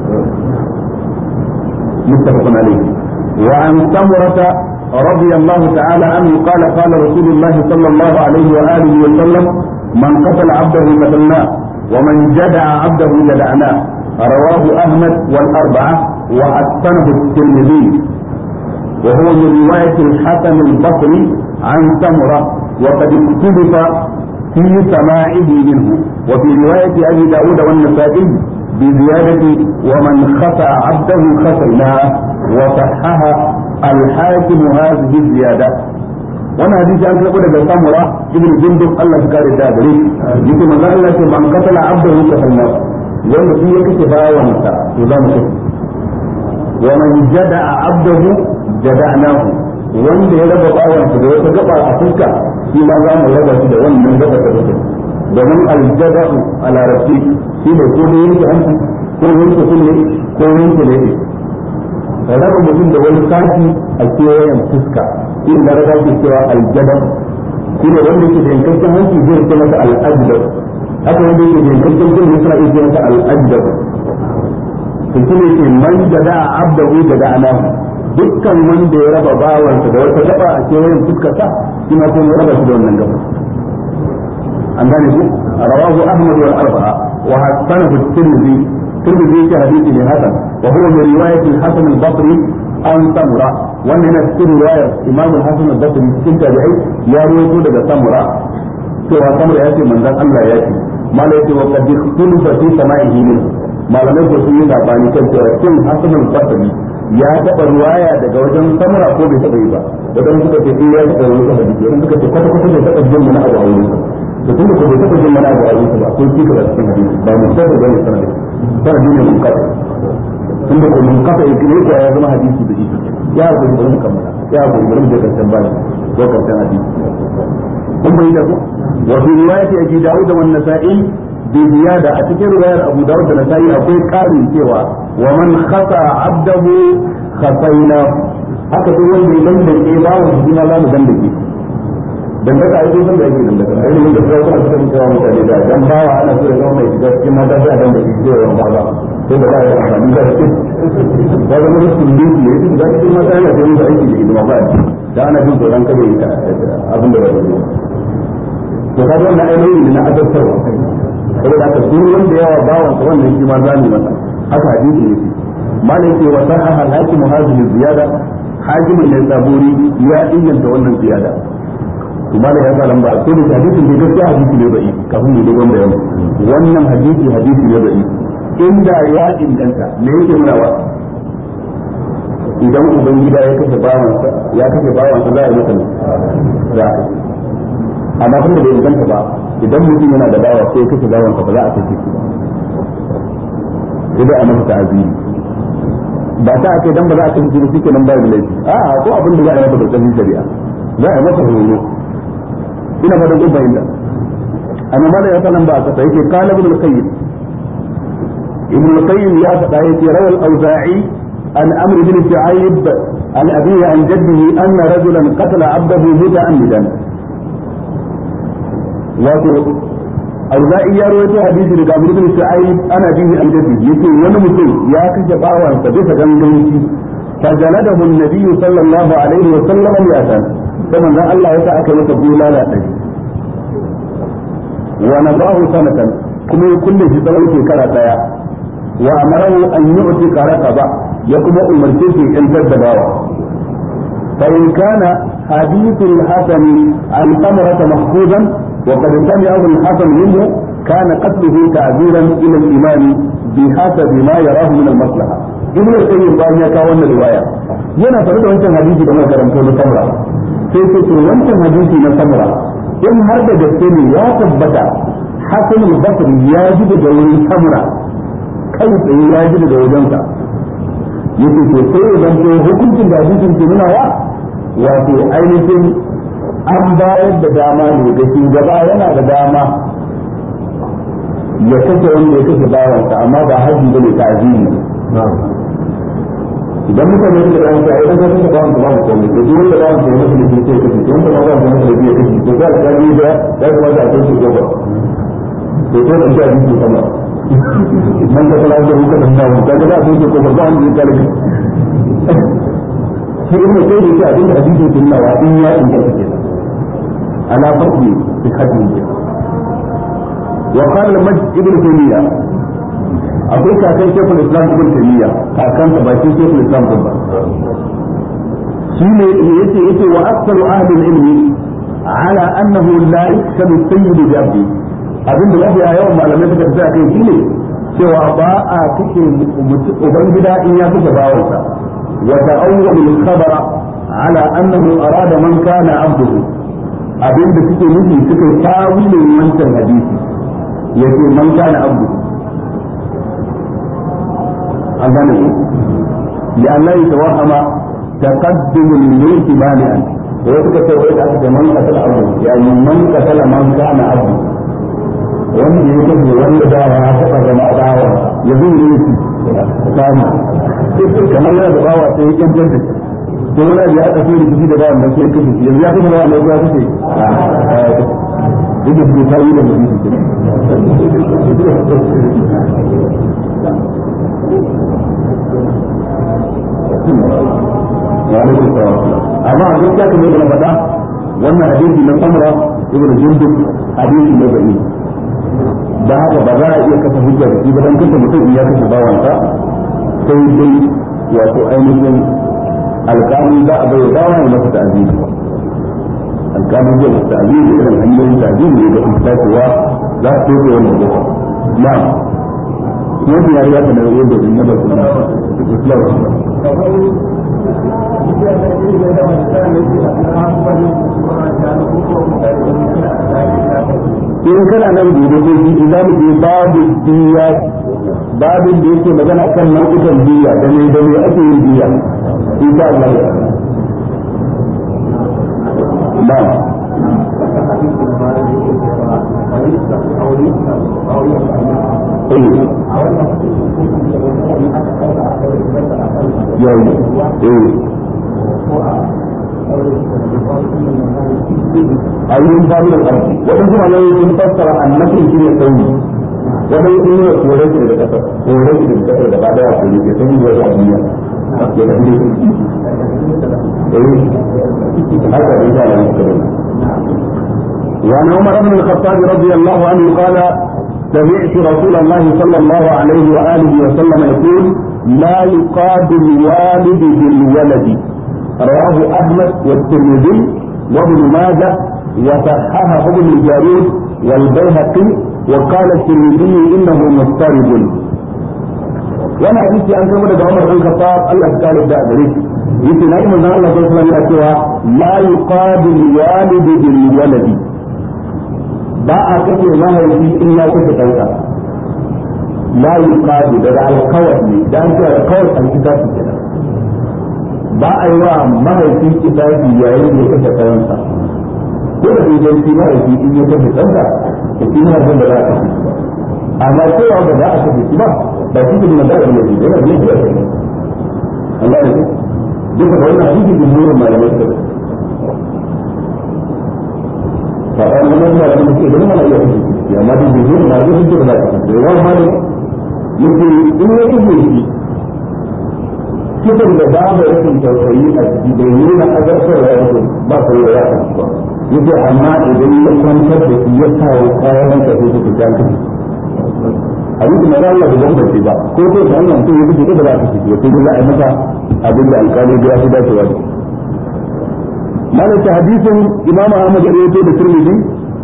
متفق عليه. وعن سمرة رضي الله تعالى عنه قال قال رسول الله صلى الله عليه وآله وسلم من قتل عبده قتلناه ومن جدع عبده جدعناه رواه أحمد والأربعة وحسنه الترمذي وهو من رواية الحسن البصري عن سمرة وقد اختلف في سماعه منه وفي رواية أبي داود والنسائي بزيادة ومن خطأ عبده خطئناه وصحها الحاكم هذه الزيادة. وانا حديث عن كده سمرة ابن جندب الله سكار الدابري يقول من الله من قتل عبده قتلناه wanda shi ya kashe bawansa to za mu kashe wa man jada'a abdahu jada'nahu wanda ya raba bawansa da wata gaba a fuska shi ma za mu raba shi da wannan gaba ta fuska domin aljada'u a larabci shi ne ko da yanke hanci ko yanke kunne ko yanke lebe raba mutum da wani sashi a kewayen fuska shi ne raba ke cewa aljada'u shi ne wanda yake da yankakken hanci zai ce masa al'ajdar haka wanda yake da yankakken kunne suna iya masa al'ajdar to shi ne ke man jada abdahu jada anahu dukkan wanda ya raba bawansa da wata gaba a kewayen fuskarsa shi ma sai ya raba shi da wannan gaba an gane ku rawahu ahmad wal arba'a wa hasanahu at-tirmidhi tirmidhi shi hadisi ne hasan wa huwa min riwayat al-hasan al-basri an samura wannan yana cikin riwayar imam al-hasan al-basri cikin tabi'i ya rawaito daga samura cewa samura ya ce manzon Allah ya ce malai ce wa qad ikhtalafa fi sama'ihi min malamai ko sun yi labari kan cewa shin hasan al-basri ya taɓa ruwaya daga wajen samura ko bai taɓa yi ba wajen suka ce ya taɓa wani hadisi wajen suka ce kwata kwata bai taɓa jin mana abu a wurin da tun da ko bai taɓa jin mana abu a wurin ba ko kika da cikin hadisi ba mu taɓa gane sanadi sanadi ne mun kafa tun da ko mun kafa yake ne ko ya zama hadisi da shi ya ko da mun kammala ya ko da mun je karshen bani ko karshen hadisi kun bai da ko wa fi riwayati abi daud wa an-nasa'i bi ziyada a cikin riwayar abu daud da nasa'i akwai ƙarin cewa wa man khata abdahu khataina haka duk wanda ya dandake bawo shi ma za mu dandake dan daga ai duk da yake dan daga ai da kuma kuma suka cewa mutane da dan bawa ana so ya zama mai shiga cikin mata da dan da shi cewa ba ba sai da ba ya amfani da shi ba da mun sun yi ne duk da cikin mata yana da yin aiki da hidima ba da ana jin tsoron kada yi ta abin da ba da yi to kaga wannan ainihi na azabtarwa saboda haka duk wanda yawa bawansa wannan shi ma zamu masa haka hadisi yake malai ce wa sahaha al-hakim hadhihi ziyada hakim al-saburi ya inganta wannan ziyada to malai ya ga lamba ko da hadisin da gaskiya hadisi ne bai kafin ne dogon bayani wannan hadisi hadisi ne bai inda ya inganta me yake nuna wa idan uban gida ya kashe bawansa ya kashe bawansa za a yi masa za a amma kuma da inganta ba idan mutum yana da bawa sai ya kashe bawansa ba za a kashe shi ba sai dai a masa ta'aziri ba ta ake dan ba za a kashe shi shi kenan ba da laifi a'a ko abin da za a yi masa da tsarin shari'a za a yi masa horo ina ba da gubba inda amma mala ya sanan ba a kasa yake qala ibn al-qayyim ibn al-qayyim ya faɗa yake rawal auza'i an amr bin shu'aib an abihi an jaddihi anna rajulan qatala 'abdahu muta'ammidan wato auza'i ya rawaito hadisi daga amr bin shu'aib an abihi an jaddihi yake wani mutum ya kashe bawansa bisa ganganci فجلده النبي صلى الله عليه وسلم مئة كما ان الله يسعى كما تقول لا لا تجي ونضاه سنة كما يكون في ذلك كرة دايا وأمره أن يؤتي رقبة يقوم أمرته أن تدباوة فإن كان حديث الحسن عن ثمرة محفوظا وقد سمعه الحسن منه كان قتله تعذيرا إلى الإمام بحسب ما يراه من المصلحة ibn al-qayyim bayan ya kawo wannan riwaya yana tare da wancan hadisi da muka karanto na samra sai sai to wancan hadisi na samra in har da gaske ne ya tabbata hasan al-basri ya ji daga wurin samra kai tsaye ya ji daga wajensa yace to sai ya zanto hukuncin da hadisin ke nuna wa wato ainihin an bayar da dama ne ga shugaba yana da dama ya kashe wanda ya kashe bawansa amma ba haji bane ta'zimi idan mutane da ran sai idan ka tsaya bawan bawan ko ne duk wanda bawan ko ne ke ce kace don da bawan ko ne da biye kace to ga da ni da da kuma da ta ce gobe to ko da ya yi kuma man da kala da hukun da nawo da da su ce ko ba an yi kare shi ne sai da shi abin da hadisi din nawa in ya inganta kenan ala farqi fi hadisi wa qala al-majd ibn taymiyyah akwai kakan shekul islam ibn taymiya kakan ta bakin shekul islam ba shi ne yace yace wa aktsaru ahli ilmi ala annahu la yaktabu sayyid bi abdi abin da mafi yawan malamai suka tsaya kai shine cewa ba a kike uban gida in ya kuka bawansa wa ta'awwal al-khabara ala annahu arada man kana abduhu abin da suke nufi suka tawilin wancan hadisi yace man kana abduhu أظنه لأن لا يتوهم تقدم الملك مانعا ويذكر توحيد أكثر من قتل عبده يعني من قتل من كان عبده wanda ya kace wanda da ya taɓa zama bawa ya zo ne shi samu kamar yana da bawa sai ya kyantar da shi wani ya tafi da shi da bawan da sai kace shi yanzu ya kace bawan da ya kace duk da su ta yi da mutum amma a gaskiya kamar da na faɗa wannan hadisi na samra ibn jundub hadisi na gani da haka ba za a iya kafa hujja da shi ba dan kace mutum ya kace bawansa sai dai wato ainihin alƙali za a bai bawa ya masa ta'ziri alƙali zai masa ta'ziri irin hanyoyin ta'ziri ne da kuma tafiya za a toke wannan boka na'am wanda ya riga da yadda da nabar kuma islam in kana nan gobe ko shi za mu je babu diya babin da yake magana kan nau'ikan diya da ne da ne ake yin diya insha Allah ba ayyukan babin arziki waɗansu malayi sun fassara annabin shi ne sauyi waɗansu sun yi kore shi daga ƙasar kore shi daga ƙasar da ba da wasu ne ke sun yi wasu abubuwa ya tafi da su haka da ya da wasu وعن عمر بن الخطاب رضي الله عنه قال سمعت رسول الله صلى الله عليه وآله وسلم يقول لا يقاد الوالد بالولد رواه أحمد والترمذي وابن ماجه وصححه ابن الجارود والبيهقي وقال الترمذي إنه مضطرب وانا حديثي عن عمر بن الخطاب الله تعالى بدأ ذلك yace na imam Allah sallallahu alaihi wasallam cewa la yuqadu al-walid bil waladi ba a kace mahaifi in ya kace kansa la yuqadu daga alqawad ne dan ce alqawad an kitabi kenan ba a yi wa mahaifi kitabi yayin da kace kansa ko da idan shi mahaifi in ya kace kansa to shi ma da za ka amma cewa ba za a kace shi ba ba shi ne da da yake da yake da Allah ne duka da wannan hadisi da nuna malamai da fa an nan da muke da mana iya ya ma da zuwa da zuwa da da da wa ma ne yake in ya kike shi kitan da babu rashin tausayi a ciki da nuna azartar da yake ba sai da ya ba yake amma idan ya kwantar da shi ya kawo kayan da su su ta kai hadisi na Allah da bambanci ba ko to da Allah mutum ya fito da ba ta fito to za a yi masa abin da alƙali ya fi dacewa da malaka hadisin Imam Ahmad ya rawaito da Tirmidhi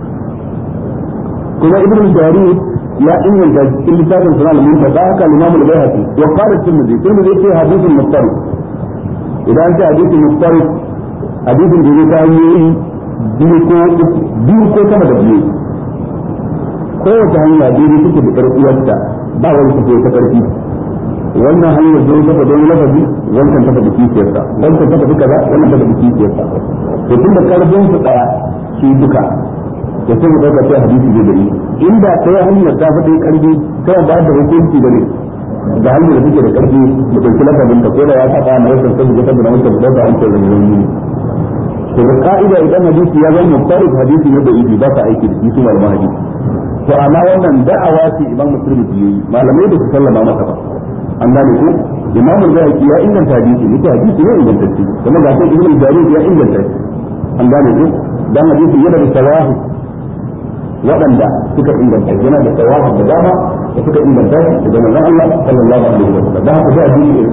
kuma Ibn Jarir ya inganta cikin littafin Sunan al-Muntaqa haka Imam al-Baihaqi wa qala Tirmidhi Tirmidhi ce hadisin mustarid idan ta hadisin mustarid hadisin da ya yi biyu ko biyu ko sama da biyu kowace hanya daidai take da karfiyarta ba wani take ta karfi wannan hanyar zai tafa don lafazi wancan tafa da kifiyarsa wancan tafa duka ba wannan tafa da kifiyarsa to tun da karfin su daya shi duka to sai mu dauka sai hadisi da dari inda ta hanyar ta fa dai karfi ta ba da hukunci da ne da hanyar da take da karfi da dauki lafazin ta ko da ya saba na wancan sai da tafa da wancan da ba wancan da ne to da ka'ida idan hadisi ya zama mutarif hadisi ne da ibi ba ta aiki da shi malama hadisi to amma wannan da'awa ce imam muslim yayi malamai da su sallama masa ba an gane ko imam al-bayhaqi ya inganta hadisi ne hadisi ne ingantacce kuma ga sai ibn jarir ya inganta an gane ko dan hadisi yana da tawahi wadanda suka inganta yana da tawahi da dama da suka inganta daga manzon Allah sallallahu alaihi wasallam da haka sai hadisi ne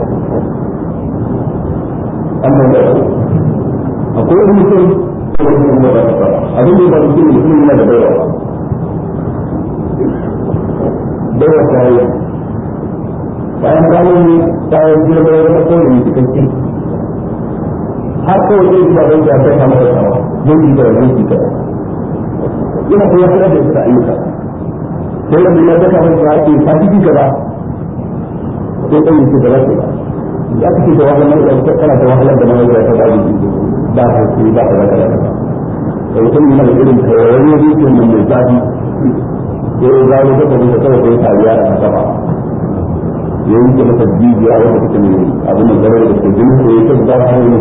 an gane akwai wani mutum abin da ba mutum mutum yana da bayawa bayawa kayan bayan kayan ne kayan girma ya zama kawai ne cikakken har kawai zai zuba don ya kai kama da kawa don yi da wani jika yana kuma kira da ita ayyuka sai da ya zaka mai ya ce sati ji gaba ko kai ne da rasu ba ya kace da wahalar da kana da wahalar da mai da ta ba ji ba ta ce ba ta da ta da mutum yana da irin kayan ne yake mun mai zafi ko ya zo da kuma kawai sai tariya a kafa ya yanke masa jijiya wanda take ne abin da zarar da ke jini ko ya ce ba ta ne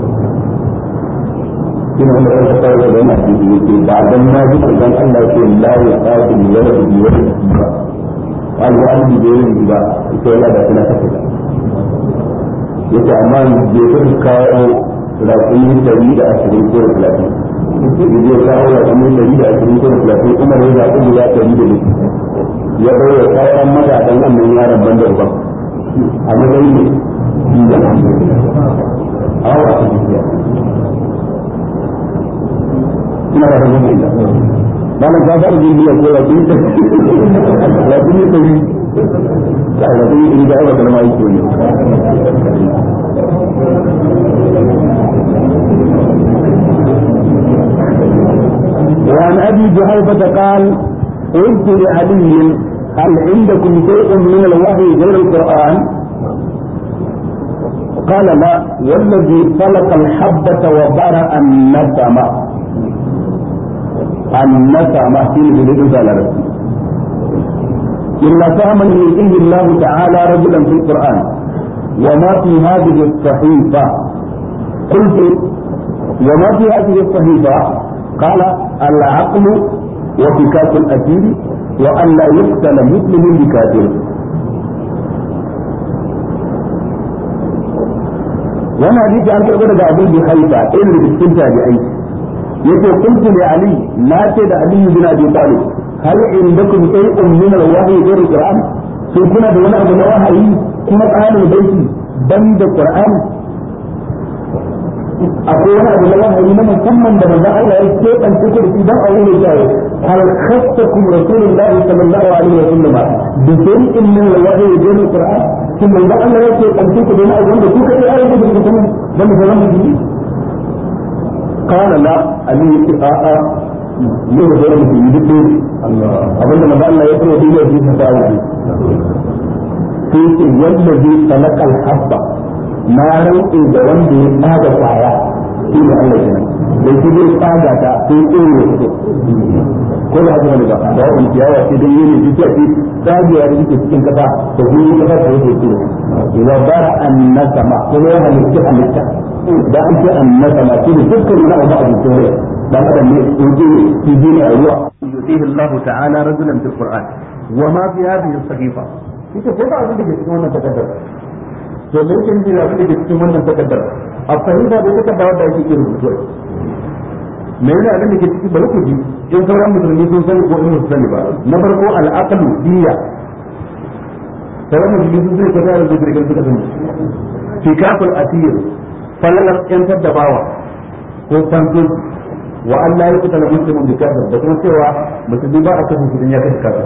kina wanda ya fara da wannan hadisi yake ba dan na ji dan Allah ke la ya qadi wa la bi wa ba Allah an bi da yin ba sai Allah da kana take da yace amma je ka kawo raƙumi dari da ashirin ko da talatin je ka kawo raƙumi dari da ashirin ko da talatin kuma ya zaɓi guda ɗari da nufi ya ɗaura kayan magadan wannan yaron banda uba a matsayin ne shi da a wa a cikin ina ba ta zama ita malam ka fara jin biya ko raƙumi ta raƙumi ta yi ta raƙumi ta yi da aiwa kalma yi ko ne وعن ابي جهيفة قال قلت لعلي هل عندكم شيء من الوحي غير القرآن؟ قال لا والذي خلق الحبة وبرأ النسمة النسمة في الرسالة إلا فهم يؤتيه الله تعالى رجلا في القرآن وما في هذه الصحيفة قلت وما في هذه الصحيفة قال العقل وفكاك الأسير وأن لا يقتل مسلم بكافر وانا حديث عن كده أبو بحيفة إن بسكنتها بأيش يقول قلت لعلي ما تد علي بن أبي طالب هل عندكم شيء من الوحي غير القرآن؟ سيكون دون أبو الوحي كما قال البيت بند القرآن akwai wani abu na wahayi na musamman da manzon Allah ya ce kan cikin da idan a wurin jaye hal khassakum rasulullahi sallallahu alaihi wa sallam bi shay'in min al-wahyi bil qur'an kin manzo Allah yake kantin ku da na wanda ku kai ayyuka da ku kuma wanda ba zan yi kana la ali a a ne da zai yi duk Allah abinda manzo Allah ya fara duniya shi ta dawo sai ce wanda zai talaka al-habba na rauke da wanda ya tsaga kwaya shi ne Allah kenan da shi zai tsaga ta sai tsoro ko da haka ne ba da wannan ciyawa sai dai yene ji ce tsagiya da yake cikin kasa to shi ne kasa da yake cikin wa bara annasama ko ya halitta halitta da an ce annasama shi ne dukkan wani abu a cikin rai dan adam ne tsoje shi ne a ruwa yusihi Allah ta'ala rajulan fil Qur'an wa ma fi hadhihi as-sahifa ita ko ba abin da ke cikin wannan takaddar to me yake nufi da abin da ke cikin wannan takaddar a fahimta da take da wanda yake irin rubutu me yana abin da ke cikin bari ku ji in sauran musulmi sun sani ko in sun sani ba na farko al-aqlu diya sauran musulmi sun sani ko da rubutu da suka sani fikaful asir falalar yantar da bawa ko tantus wa Allah ya kuta muslimun bi kafir da kuma cewa musulmi ba a kashe shi dan ya kashe kafir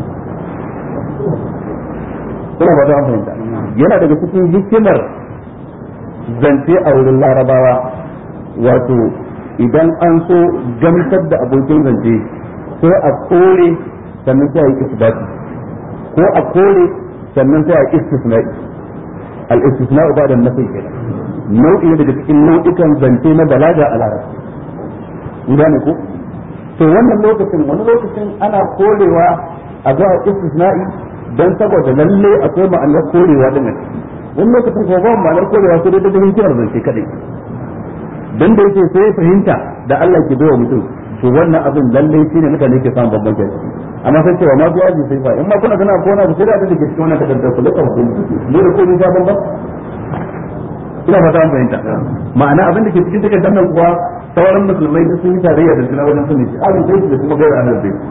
kuma ba ta fahimta yana daga cikin hikimar zance a wurin larabawa wato idan an so gamsar da abokin zance sai a kore sannan sai a yi isbati ko a kore sannan sai a yi istisna'i al-istisna'u ba da nafi kenan nau'i daga cikin nau'ikan zance na balaga a larabci gane ko to wannan lokacin wani lokacin ana korewa a ga istisna'i dan saboda lalle akwai ma'anar korewa din nan wani lokacin ko ba ma'anar korewa sai dai da hikimar zance kadai dan da yake sai fahimta da Allah ke bawa mutum to wannan abin lalle shine mutane ke samun babban kai amma sai cewa ma biya ji sai fa in ma kuna gana ko na ku sai da take cikin wannan takardar ku duka ku ne da komai ta babban ina fata an fahimta ma'ana abin da ke cikin takardar nan kuwa sauran musulmai da sun yi tarayya da suna wajen sunni abin sai da kuma gaira anar dai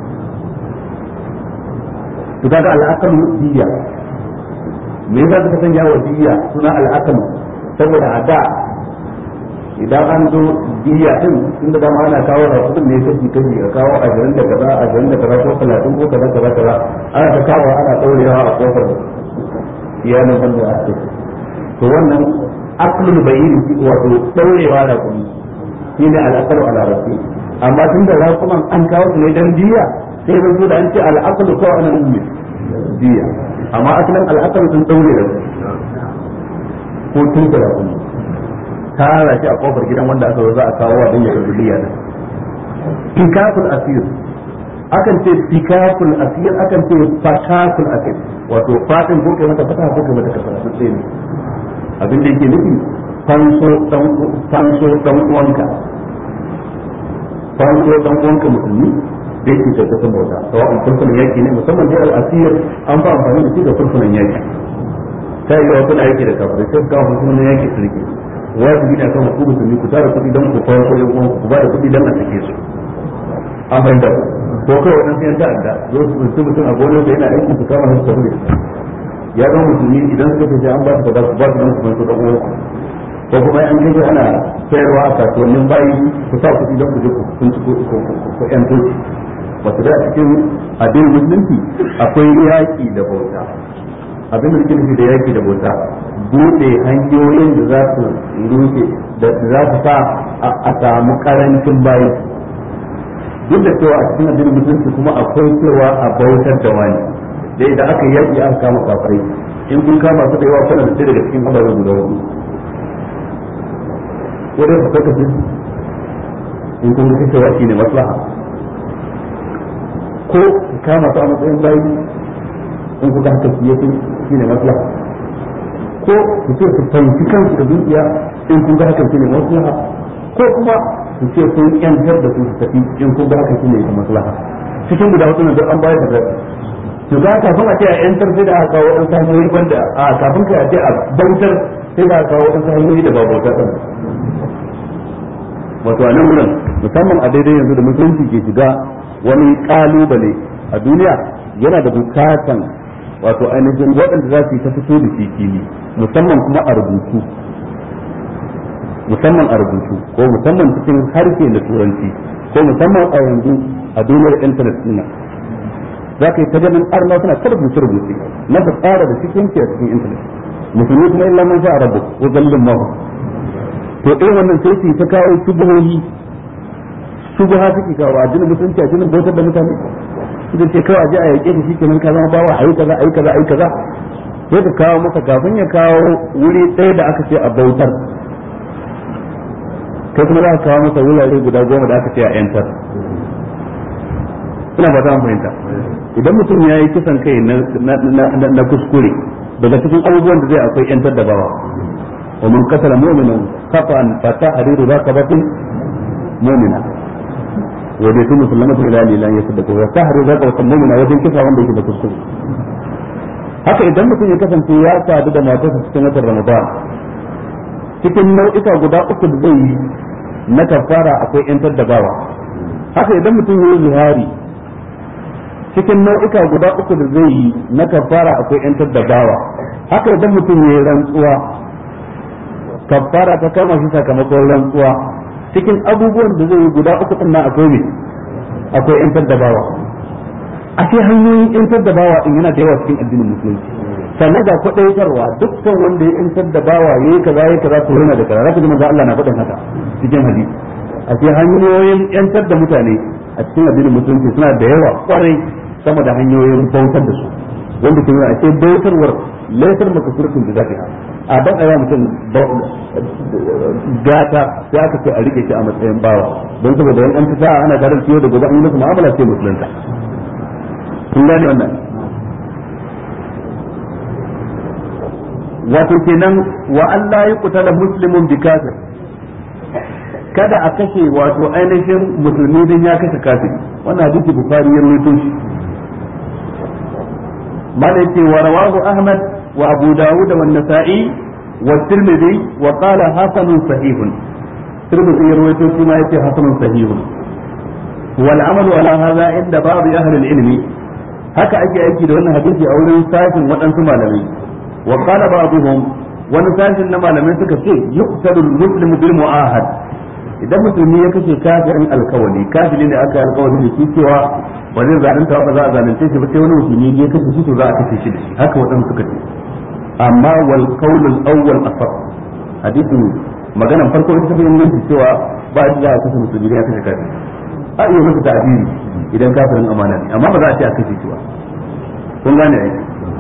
to kaga al-aqlu diya me yasa suka sanya wa diya suna al-aqlu saboda a da idan an zo diya din inda dama ana kawo rahoton ne kashi kashi a kawo ashirin da kaza ashirin da kaza ko talatin ko kaza kaza kaza ana ta kawo ana daurewa a kofar iyalin wanda ya ce to wannan aqlul bayyin wato daurewa da kuma shine al-aqlu ala rasul amma tun da rakuman an kawo su ne dan diya sai ban zo da an ce al-aqlu ko ana ummi diya amma asalin al-aqlu sun daure da ko tun da rakuma tara shi a kofar gidan wanda aka zo za a kawo wa dan ya karbi diya din fikaful asir akan ce fikaful asir akan ce fakaful asir wato fatin ko kai mata fata ko kai mata kasara sai ne abin da yake nufi fanso dan fanso dan uwanka fanso dan uwanka musulmi da yake da kusan bauta to an furfunan yaki ne musamman dai al-asir an ba amfani da shi da furfunan yaki sai ga wata yake da kafirai sai ga furfunan yaki sirki wajibi ne kan ku musulmi ku tara kuɗi dan ku fanso yan uwanku ku ba da kuɗi dan a sake su an fahimta ko kai wannan sai da da zo su mutum a gonar da yana aiki su kama su tafi ya ga musulmi idan suka ce an ba su ba su ba su dan su fanso dan uwanku ko kuma an kai ana sayarwa a kasuwannin bayi ku sa kuɗi don ku je ku kun ci ko yan toci wato da cikin addinin musulunci akwai yaki da bauta abin da suke nufi da yaki da bauta buɗe hanyoyin da za su rufe da za su sa a samu karancin bayi duk da cewa a cikin addinin musulunci kuma akwai cewa a bautar da wani da idan aka yi yaki aka kama kafirai in kun kama su da yawa kuna da daga cikin ababen guda hudu ko dai ka kace in kun kace wa shine maslaha ko kama ta matsayin bayi in kuka haka shi yake shine maslaha ko ku ce ku fanci kanku da dukiya in kun ga haka shine maslaha ko kuma ku ce kun yantar da su tafi in kun ga haka shine maslaha cikin guda hudu da an bayar da to ga kafin a ce a yantar sai da aka kawo dan hanyoyi banda a kafin ka ce a bautar sai da aka kawo dan hanyoyi da ba bautar ba wato a nan wurin musamman a daidai yanzu da musulunci ke shiga wani kalubale a duniya yana da bukatan wato ainihin waɗanda za su yi ta fito da fili musamman kuma a rubutu musamman a rubutu ko musamman cikin harshe da turanci ko musamman a yanzu a duniyar intanet ɗin za ka yi ta ganin arna suna ta rubuce rubuce na ta tsara da cikin ke a cikin intanet musulmi kuma illa man sha rabbu wa zallin mahu to irin wannan sai su ta kawo shubuhohi shubuha take kawo addinin musulunci addinin bautar da mutane su ce kawai aje a yake da shi kenan ka zama bawa ayi kaza ayi kaza ayi kaza sai ka kawo masa kafin ya kawo wuri ɗaya da aka ce a bautar kai kuma za ka kawo masa wurare guda goma da aka ce a yantar ina ba za mu fahimta idan mutum ya yi kisan kai na kuskure daga cikin abubuwan da zai akwai yantar da bawa wa mun kasala mu'minan kafan fata hariru raqabatin mu'mina wa dai tun musulmatu ila lillahi ya sadaka wa tahriru raqabatin mu'mina wajen kisa wanda yake da kuskure haka idan mutum ya kasance ya sadu da matarsa cikin watan Ramadan cikin nau'ika guda uku da zai yi na kafara akwai yantar da bawa haka idan mutum ya yi zuhari cikin nau'ika guda uku da zai yi na kafara akwai yantar da bawa haka idan mutum ya yi rantsuwa kafara ta kama shi sakamakon rantsuwa cikin abubuwan da zai yi guda uku din nan akwai ne akwai yantar da bawa a ce hanyoyin yantar da bawa in yana da yawa cikin addinin musulunci sannan ga kwadaitarwa dukkan wanda ya yantar da bawa yayi kaza yayi kaza to yana da kaza zaka ji manzo Allah na faɗin haka cikin hadisi a ce hanyoyin yantar da mutane a cikin addinin musulunci suna da yawa kwarai sama da hanyoyin bautar da su wanda ke nuna a ce bautarwar laifar makasurkin da zaka a ban aya mutum gata sai aka ce a rike shi a matsayin bawa don saboda yan an ta sa'a ana garin ciwo da gobe an yi musu mu'amala sai musulunta kun gane wannan wato kenan wa Allah ya kutala muslimun bi kafir kada a kashe wato ainihin musulmi dan ya kashe kafiri wannan hadisi bukhari ya rawaito shi malai ce wa rawahu ahmad wa abu dawud wa an-nasa'i wa tirmidhi wa qala hasanun sahihun tirmidhi ya rawaito shi ma yace hasanun sahihun wal amalu ala hadha inda ba'd ahli al-ilmi haka ake aiki da wannan hadisi a wurin sashin waɗansu malamai wa qala ba'dhum wani sashin na malamai suka ce yuqtalu al-muslimu bil mu'ahad idan musulmi ya kashe kafirin alkawali kafiri ne aka yi alkawali da shi cewa ba zai zalunta ba za a zalunce shi ba sai wani musulmi ya kashe shi to za a kashe shi da shi haka waɗansu suka ce amma wal qawl al-awwal asar hadisin maganan farko ita ta yin cewa ba za a kashe musulmi ya kashe kafiri a iya masa ta'abiri idan kafirin amana ne amma ba za a ce a kashe shi ba kun gane ai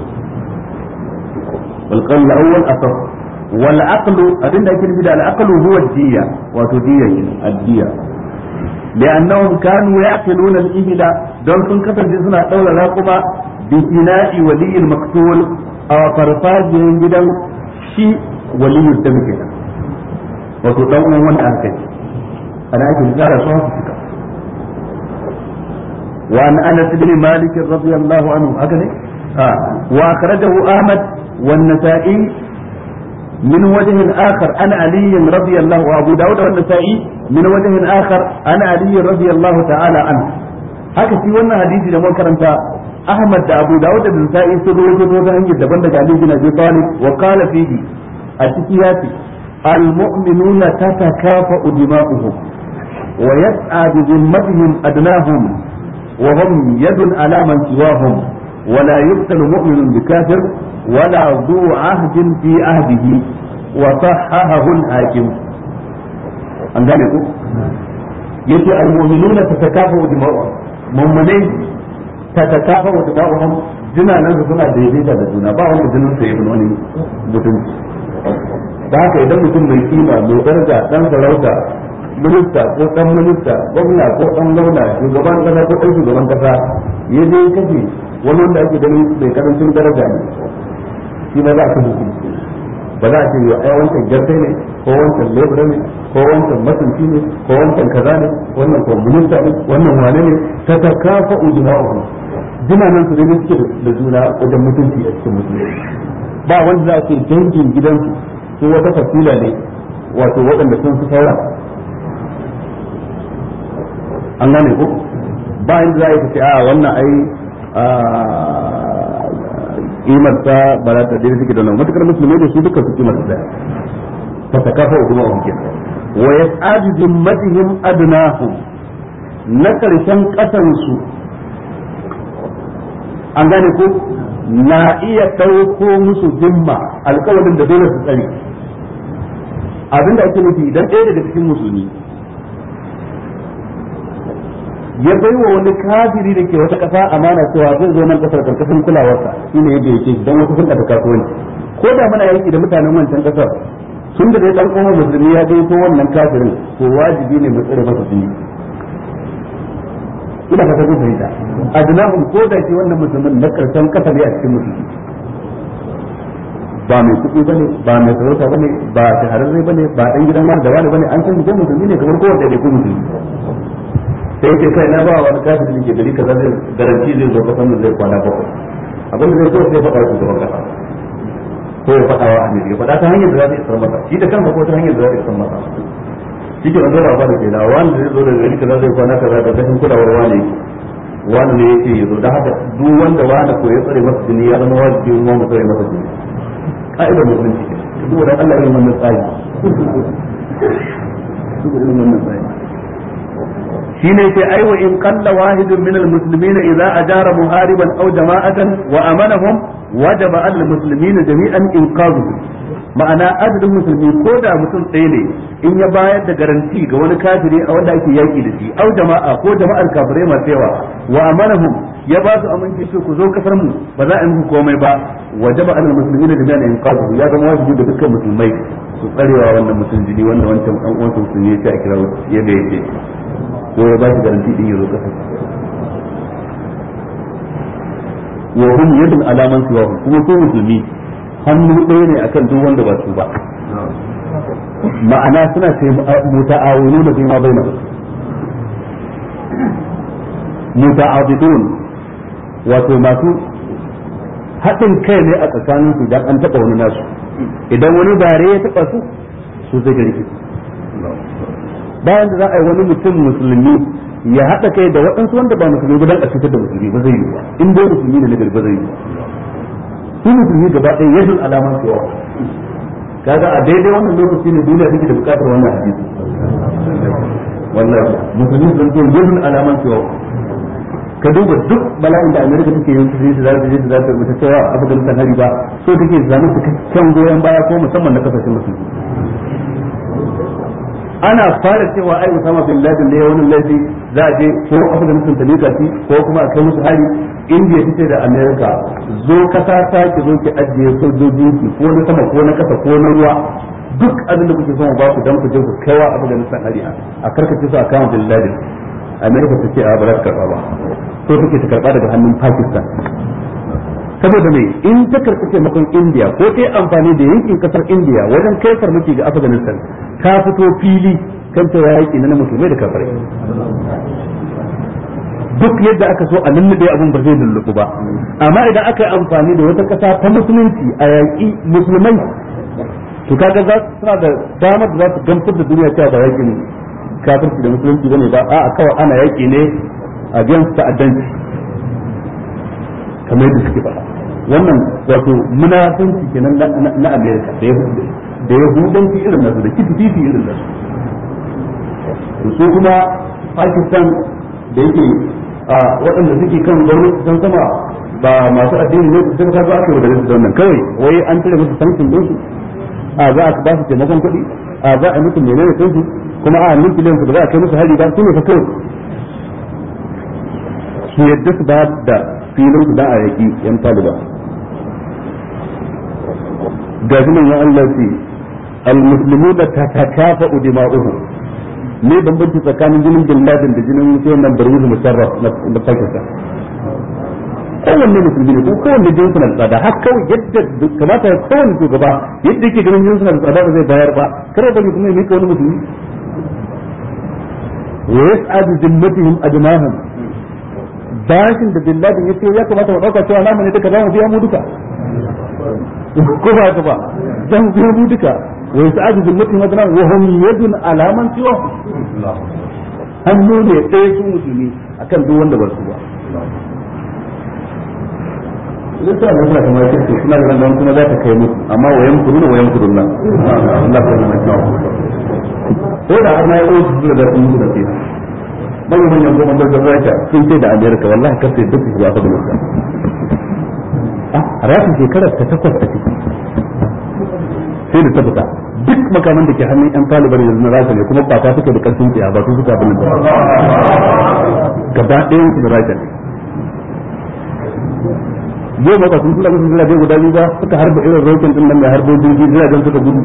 wal qawl al-awwal asar wal aqlu abinda ake nufi da al aqlu huwa diya wato diya ne addiya li'annahum kanu ya'qiluna al-ibla don sun kasance suna daura raquma bi ina'i waliyil maktul aw farfajin gidan shi waliyul damke wato dan uwan wanda aka yi ana ake tsara su haka suka wa an anas bin malik radiyallahu anhu haka ne wa akhrajahu ahmad wan nasa'i من وجه آخر أنا علي رضي الله وأبو داود والنسائي من وجه آخر أنا علي رضي الله تعالى عنه haka shi wannan hadisi da muka karanta Ahmad da Abu Dawud da Nasa'i sun rawaito ta hanyar daban daga Ali bin Abi Talib wa qala fihi a ciki yace al mu'minuna tatakafa'u dima'uhum wa yas'a bi dhimmatihim adnahum wa hum yadun ala man siwahum wa la yuqtalu mu'minun bi kafir ولا ذو عهد في عهده وصححه الحاكم an gane ku yace almu'minuna tatakafu dima'uhum mu'minai tatakafu dima'uhum jinanan su suna daidaita da juna ba wanda jinin sa yafi wani mutum da haka idan mutum mai kima mai daraja dan sarauta minista ko dan minista gwamna ko dan gwamna shugaban kasa ko dan shugaban kasa yaje kace wani wanda ake ganin mai karancin daraja ne shi ba za a kashe shi ba za a ce yau ai wancan jartai ne ko wancan lebura ne ko wancan masunci ne ko wancan kaza ne wannan ko minista ne wannan wane ne ta ta kafa ujma'uhu jinanan su ne suke da juna wajen mutunci a cikin musulunci ba wanda za a ce dangin gidansu su wata fasila ne wato waɗanda sun fi saura an gane ko ba inda za a yi ce a wannan ai kimar ta ba za ta daidai suke da nan matukar musulmai da su duka su kimar ta daya ta takafa wa kuma wanke wa yas'adu zimmatihim adnahum na karshen kasan su an gane ko na iya ɗauko musu zimma alƙawarin da dole su tsare abinda ake nufi idan ɗaya daga cikin musulmi ya bai wa wani kafiri da ke wata ƙasa amana cewa zai zo nan ƙasar karkashin kulawarsa shine yadda yake don wasu sun ɗaga kasuwanci ko da muna yaki da mutanen wancan ƙasar tun da dai ɗan ƙofar musulmi ya gaito wannan kafirin to wajibi ne mu tsare masa jini ina ka tafi fahimta adnahum ko da shi wannan musulmin na karshen kasa ne a cikin musulmi ba mai kuɗi bane ba mai sarauta bane ba shahararre bane ba ɗan gidan wani da wani bane an san mutum musulmi ne kamar kowace da ko musulmi sai yake kai na ba wani kafin da ke gari kaza zai garanti zai zo kasan zai kwana bakwai abin da zai so sai faɗa su gaban kasa ko ya faɗa wa amir ya faɗa ta hanyar da za ta isar masa shi da kansa ko ta hanyar da za ta isar masa shi ke wanzar ba da ke da wani zai zo da gari kaza zai kwana kaza da kashin kulawar wani wani ne yake yazo da haka duk wanda wani ko ya tsare masa jini ya zama wajibi mu mu tsare masa jini ka'idar musulunci ne duk da Allah ya yi wannan tsari duk da wannan tsari shine sai ai wa in qalla wahidun min almuslimin idza ajara muhariban aw jama'atan wa amanahum wajaba al muslimin jami'an inqadhuhu ma'ana adadin musulmi ko da mutum ɗaya ne in ya bayar da garanti ga wani kafiri a wanda ake yaki da shi au jama'a ko jama'ar kafirai masu yawa wa amanahum ya ba su aminci su ku zo kasar mu ba za a yi muku komai ba wajaba al muslimin jami'an inqadhuhu ya zama wajibi da dukkan musulmai su tsarewa wannan mutum jini wanda wancan dan uwan musulmi ya ce a kira yadda yake ko ya ba shi garanti din yazo kasar wa hum yadun alaman siwa kuma ko musulmi hannu ɗaya ne akan duk wanda ba su ba ma'ana suna ce muta'awinu da bima bai nasu muta'abidun wato masu haɗin kai ne a tsakanin su idan an taɓa wani nasu idan wani bare ya taɓa su su zai gari bayan da za a yi wani mutum musulmi ya haɗa kai da waɗansu wanda ba musulmi ba dan a cutar da musulmi ba zai yi ba in dai musulmi ne na gari ba zai yi ba su musulmi gaba ɗaya yadda alaman su yawa kaga a daidai wannan lokaci ne duniya take da bukatar wannan hadisi wallahi musulmi sun ce yadda alaman su yawa ka duba duk bala'in da Amerika take yin su da zai da zai rubuta cewa Afghanistan hari ba so take zama cikakken goyon baya ko musamman na kasashen musulmi ana fara cewa ai Usama bin Laden ne wannan laifi za a je ko Afghanistan ta lika shi ko kuma a kai musu hari India tace da America zo kasa ta ki zo ki ajiye sojoji ki ko na sama ko na kasa ko na ruwa duk abin da kuke son ba ku dan ku je ku kaiwa Afghanistan hari a karkace su a kan bin Laden America tace a ba za ta karba ba so take ta karba daga hannun Pakistan saboda mai in ta karɓi taimakon India ko ta yi amfani da yankin kasar India wajen kai farmaki ga Afghanistan ta fito fili kan cewa yaƙi na musulmai da kafirai duk yadda aka so a lullube abin ba zai lullubu ba amma idan aka yi amfani da wata ƙasa ta musulunci a yaƙi musulmai to kaga za su suna da damar da za su gamsar da duniya cewa ba yaƙin kafirci da musulunci bane ba a'a kawai ana yaƙi ne a biyan ta'addanci kamar yadda suke faɗa wannan wato munafunci kenan na Amerika da da yahudanci irin nasu da kitififi irin nasu su kuma Pakistan da yake a waɗanda suke kan gwamnati can sama ba masu addini ne su ka zo aka yi da su wannan kawai wai an cire musu sanction din su a za a ba su taimakon kuɗi a za a yi musu menene kai su kuma a nukiliyan su da za a kai musu hari ba su ne fa kawai su yadda su ba da filin su da a yaki yan taliban ga shi nan ya Allah ce al-muslimuna tatakafa'u dima'uhum ne bambanci tsakanin jinin bin Laden da jinin sai nan Barwuz Musharraf na Pakistan kowanne musulmi ne ko kowanne jinin suna da tsada har kawai yadda kamata ya kowanne shugaba yadda yake ganin jinin suna da tsada ba zai bayar ba kare da kuma ya mika wani musulmi wa yas'adu zimmatihim ajmahum bashin da bin Laden ya ce ya kamata mu dauka cewa namu ne duka za mu biya mu duka ko ba ka ba dan biya mu duka wa yas'adu zimmatihim ajmahum wa hum yadun alaman siwa hannu ne ɗaya su musulmi akan duk wanda ba su ba lissa ne suna kamar kirki suna da nan kuma za ta kai musu amma wayan kuruna wayan kuruna Allah ya mai kyau ko da har na yi wasu zuwa da sun musu da fiye manyan manyan goma da zarrata sun ce da Amerika wallahi kasa duk su ba ta da a rashin shekarar ta takwas a ciki sai da ta fita duk makaman da ke hannun yan taliban yanzu na rasha ne kuma kwata suke da karfin tsiya ba su suka abin da gaba ɗayan su da rasha ne yau ba sun kula musu jirage guda biyu ba suka harba irin rokin din nan mai harbo jirgi jiragen suka gudu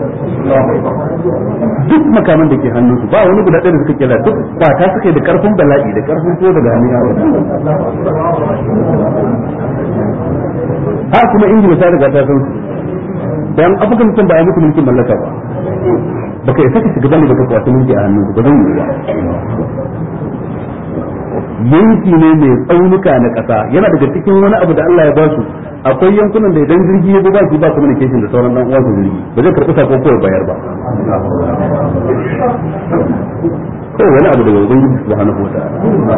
duk makaman da ke hannun su ba wani guda ɗaya da suka kira duk kwata suke da karfin bala'i da karfin so daga hannun yawa ha kuma ingila ta riga ta san su dan afirka mutum ba a mutu mulkin mallaka ba baka isa ka shiga bane baka kwace mulki a hannun ba zan yi ba yanki ne mai tsaunuka na ƙasa yana daga cikin wani abu da Allah ya ba su akwai yankunan da idan jirgi ya ba shi ba communication da sauran dan uwansa jirgi ba zai karɓi sako ko bayar ba ko wani abu daga ubangiji subhanahu wa ta'ala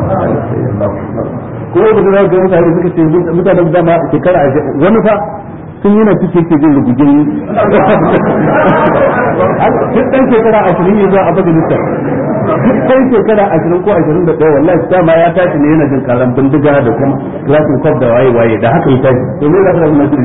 ko da za ga mutane suka ce mutanen dama shekara wani fa sun yana cike ke jin rugugin duk ɗan shekara ashirin ya zo a Afghanistan duk ɗan shekara ashirin ko ashirin da ɗaya wallahi dama ya tashi ne yana jin karan bindiga da kuma klasin kwaf da waye waye da haka ya tashi to me za ka zama shi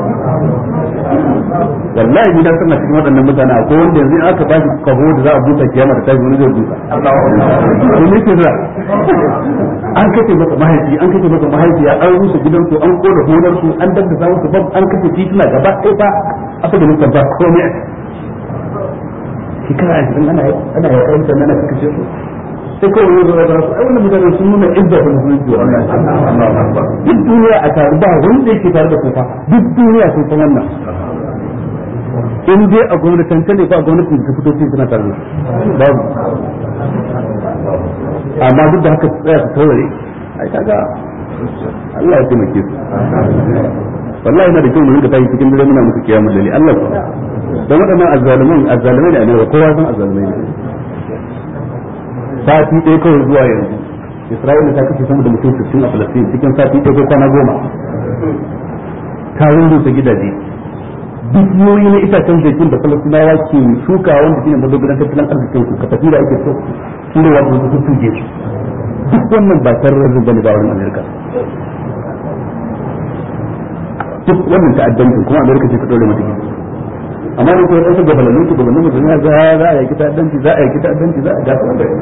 wallahi ni da suna cikin waɗannan mutane akwai wanda yanzu aka ba shi kaho da za a buta kiyama da tashi wani zai buta to me ke za an kace maka mahaifi an kace maka mahaifiya an rusa gidansu an koda honar su an daddasa musu bab an kace tituna gaba ɗaya ba aka da mutan ba komai shekara ashirin ana ana ya kai sannan aka kace su sai ko wani zuwa da su ai wannan mutane sun nuna izza da musulunci wallahi duk duniya a taru ba wanda yake tare da kufa duk duniya sun san wannan in dai a gwamnatin ta ne ba gwamnatin da ta fito cikin suna tare babu amma duk da haka tsaya su taurare ai kaga Allah ya taimake su wallahi yana da kyau mu rinka tashi cikin dare muna musu kiyamul laili Allah dan wadannan azzalimin azzalimai ne ne kowa san azzalimai ne sati ɗaya kawai zuwa yanzu Isra'ila ta kashe sama da mutum sittin a Palestine cikin sati ɗaya ko kwana goma ta rubuta gidaje dukiyoyi na itacen zaitun da Falastinawa ke shuka wanda shine madogaran tattalin arzikin su ka tafi da ake so su ne wato su tuje su duk wannan ba tarrar bane ba wurin Amerika duk wannan ta'addanci kuma Amerika ce ta dole mata gidi amma ne ko wasu gabanin su gabanin mutum ya za za a yi ta'addanci za a yi ta'addanci za a ga su da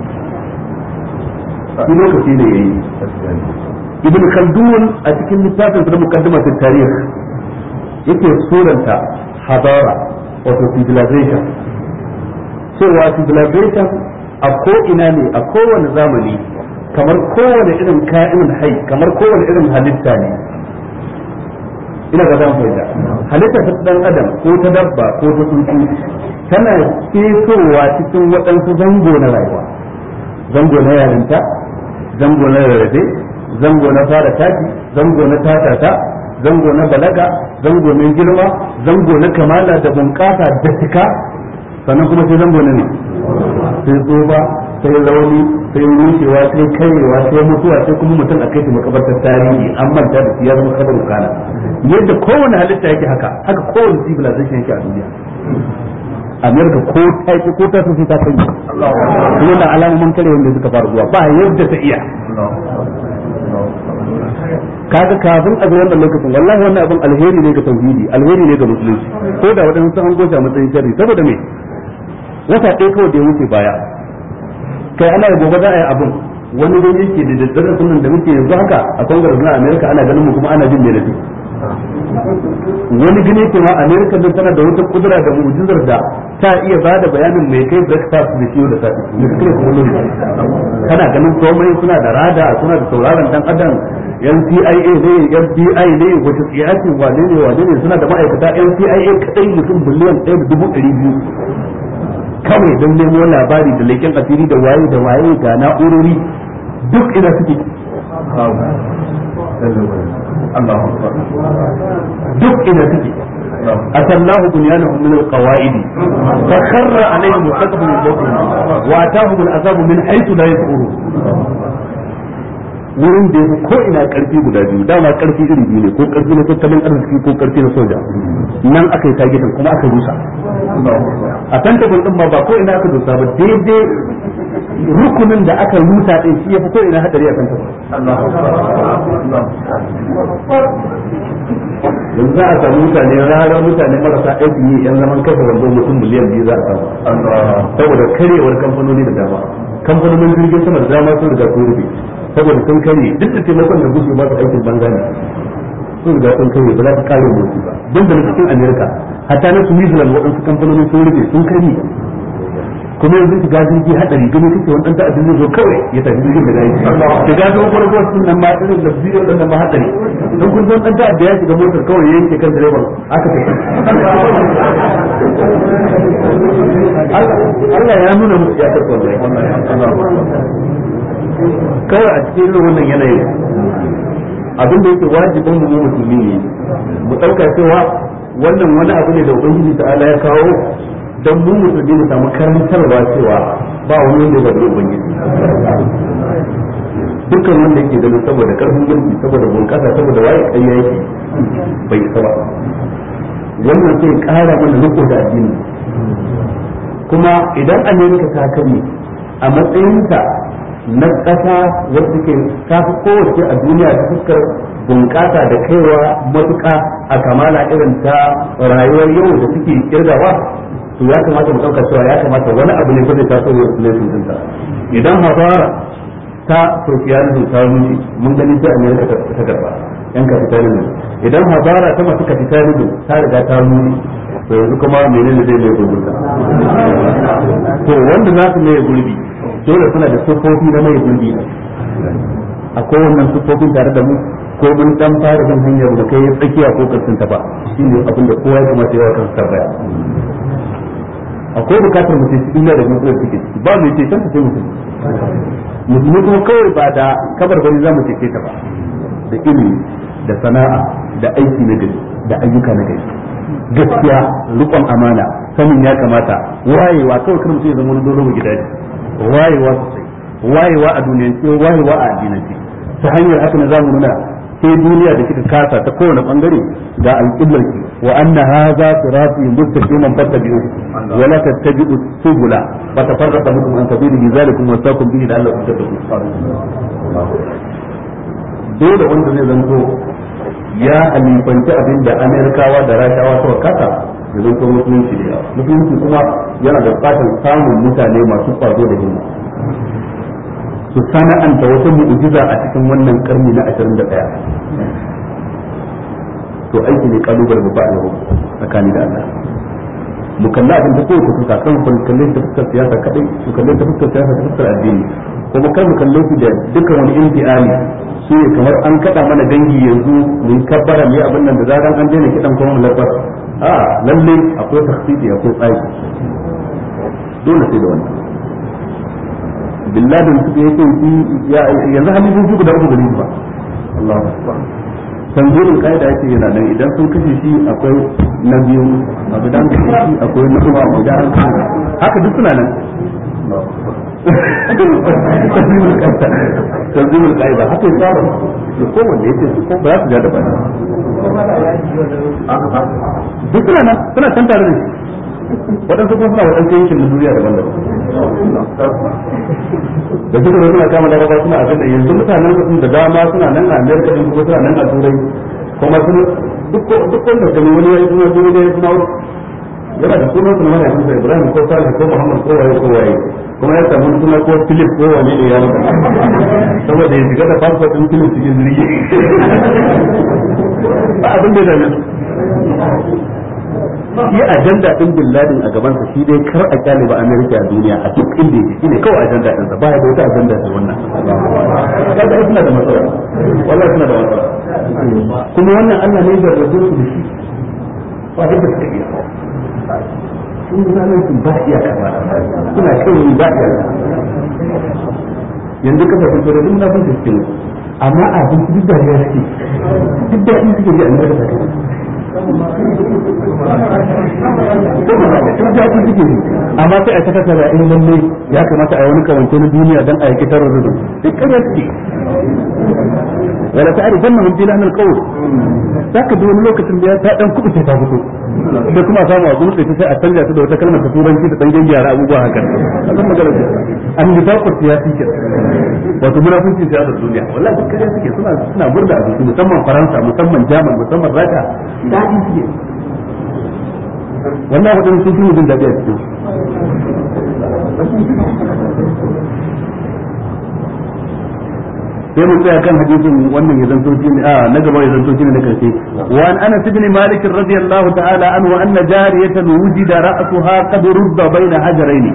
shi lokaci ne yayi Ibn Khaldun a cikin littafin sa Muqaddimat at-Tarikh yake suranta hadara wato civilization cewa civilization a ko ina ne a kowane zamani kamar kowane irin ka'inin hai kamar kowane irin halitta ne ina ga zan fahimta halitta ta dan adam ko ta dabba ko ta tsuntsu tana fitowa cikin waɗansu zango na rayuwa zango na yarinta zango na rarrafe zango na fara tashi zango na tatata zango na balaga zango na girma zango na kamala da bunƙasa da cika sannan kuma sai zango na ne sai tsoba sai rauni sai rushewa sai karewa sai mutuwa sai kuma mutum a kai shi makabartar tarihi an manta da ya zama kabarin kana yadda kowane halitta yake haka haka kowane civilization yake a duniya Amerika ko ta yi ko ta sun ta kai kuma da alamomin kare wanda suka fara zuwa ba yadda ta iya kaga kafin a ga wannan lokacin wallahi wannan abin alheri ne ga tauhidi alheri ne ga musulunci ko da wadannan sun goja matsayin sharri saboda me wata ɗaya kawai da ya wuce baya kai ana yi gobe za a yi abin wani dai yake da daddare sunan da muke yanzu haka a Congress na America ana ganin mu kuma ana jin me nafi wani gine ke ma America din tana da wata kudura da mu'jizar da ta iya bada bayanin mai kai breakfast da ciwo da safi ne kake kuma kana ganin komai suna da rada suna da sauraron dan adam yan C I A ne yan F B I ne wata siyasi wane ne wane ne suna da ma'aikata yan C I A kadai mutum biliyan ɗaya da dubu ɗari biyu kawai don nemo labari da leken asiri da waye da waye ga na'urori duk ina suke duk ina suke أتلاه بنيانهم من القواعد فخر عليهم السقف من فوقهم وأتاهم العذاب من حيث لا يشعرون wurin da yake ko ina karfi guda biyu dama karfi iri biyu ne ko karfi na tattalin arziki ko karfi na soja nan aka yi tagitan kuma aka rusa a tantabin din ma ba ko ina aka rusa ba daidai rukunin da aka rusa din shi yafi ko ina hadari a kan ta yanzu za a samu mutane ranar mutane marasa aiki ne yan zaman kasa wanda mutum miliyan biyu za a samu saboda karewar kamfanoni da dama kamfanonin jirgin sama da dama sun riga sun rufe saboda sun kare duk da taimakon da gusu ba su aikin banza ne sun riga sun kare ba za su kare motsi ba don da na cikin amerika hatta na switzerland waɗansu kamfanonin sun rufe sun kare kuma yanzu shiga jirgi hadari gani kake wani ɗan ta'addin zai zo kawai ya tafi jirgin da gari shiga zo farko sun nan ma irin da bidiyo ɗan nan ma hadari don kun san ɗan ta'adda ya shiga motar kawai ya yanke kan direban aka tafi Allah ya nuna musu ya karɓar da kawai a cikin irin wannan yanayin abin da yake wajibin mu musulmi ne mu ɗauka cewa wannan wani abu ne da ubangiji ta'ala ya kawo dan mu musulmi mu samu karantarwa cewa ba wani wanda ya bada ubangiji dukkan wanda yake ganin saboda karfin mulki saboda bunƙasa saboda waye ƙarya yake bai isa ba wannan sai ƙara mana riko da addini kuma idan Amerika ta kare a matsayinta na ƙasa wacce ke tafi kowace a duniya ta fuskar bunƙasa da kaiwa matuƙa a kamala irin ta rayuwar yau da suke kirgawa to ya kamata mu ɗauka cewa ya kamata wani abu ne zai taso da population ɗinta idan hazara ta socialism ta rushe mun gani sai America ta karba yan capitalism idan hazara ta masu capitalism ta riga ta rushe to yanzu kuma menene zai mai gurbi to wanda za su mai gurbi dole suna da sufofi na mai gurbi akwai wannan sufofin tare da mu ko mun dan fara bin hanyar da kai tsakiya ko karshen ta ba shine abin da kowa ya kamata ya wa kansa tabbaya akwai bukatar mutum cikin da mutum take ciki ba mai ceton ta sai mutum mutum kuma kawai ba da kabar bari za mu cece ta ba da ilimi da sana'a da aiki na gari da ayyuka na gari gaskiya rukun amana sanin ya kamata wayewa kawai kar mutum ya zama wani dole mu gidaje wayewa sosai wayewa a duniyance wayewa a addinance ta hanyar haka na zamu nuna sai duniya da kika kasa ta kowane bangare ga alƙiblar ki wa anna hadha sirati mustaqiman fattabi'u wa la tattabi'u subula fa tafarraqa bikum an sabilihi zalikum wasaqum bihi la'allakum tattaqun dole wanda zai zanto ya alifanci abin da Amerikawa da Rashawa suka kasa ya zanto musulunci ne musulunci kuma yana da bukatar samun mutane masu kwazo da himma su sana'anta wata mu'jiza a cikin wannan karni na ashirin da ɗaya to aiki ne kalubale babba a yau tsakani da Allah mu kalla abin da kowace fuska kan mu kalle ta fuskar siyasa kadai mu kalle ta fuskar siyasa ta fuskar addini kuma kar mu kalle shi da dukkan wani intiali shi ne kamar an kada mana dangi yanzu mu yi kabbara mu yi abin nan da zaran an daina kidan kuma mu labar a lalle akwai takhsisi akwai tsari dole sai da wannan billadin su yake yanzu hannun su guda uku gari ba Allahu akbar tanzirin kaida yake yana nan idan sun kashe shi akwai na biyu a gidan kashe shi akwai na uku a gidan haka duk suna nan tanzirin kaida haka ya tsara da kowanne yake su ko ba za su ja da bani duk suna nan suna can tare da shi waɗansu kuma suna waɗansu yankin na duniya daban-daban da suka zo suna kama da raba suna abin da yanzu mutanen su da dama suna nan a Amerika din kuma suna nan a Turai kuma sun duk wanda gani wani ya yi suna zuwa da ya suna yana da sunan suna mana yanzu Ibrahim ko Salih ko Muhammad ko waye ko waye kuma ya samu suna ko Philip ko wane ne ya rubuta saboda ya shiga da passport din Philip cikin jirgi ba abin da ya shi ajanda din bin Laden a gaban sa shi dai kar a kyale ba America a duniya a duk inda yake shine kawai ajanda din sa ba ya da wata ajanda sai wannan kaga suna da matsala wallahi suna da matsala kuma wannan Allah ne ya rabu su da shi ba da suka iya sun nan sun ba iya kaza suna kai ba iya yanzu kafa sun fara din na bin cikin amma abin duk da ya ce duk da shi suke ji a America amma sai a ta kasa da in lalle ya kamata a yi wani kawance na duniya don a yaki tarar rudu duk ƙarya ce wala ta ari fannin hamdi lanar kawo za ka ji wani lokacin da ya ta ɗan kuɓuce ta fito sai kuma samu abu da sai a canja ta da wata kalmar ta turanci ta dan gyara abubuwa haka akan magana ce an yi zaku siyasi ke wato munafunci siyasar duniya wallahi duk kare suke suna suna burda a jiki musamman Faransa musamman Jamus musamman Rasha dadi suke wannan wadannan sun fi jin dadi a cikin sai mun tsaya kan hadisin wannan ya zanto shi ne a na gaba ya zanto shi ne na karshe wa an Anas ibn Malik radiyallahu ta'ala anhu anna jariyatan wujida ra'suha qad rudda baina hajarayn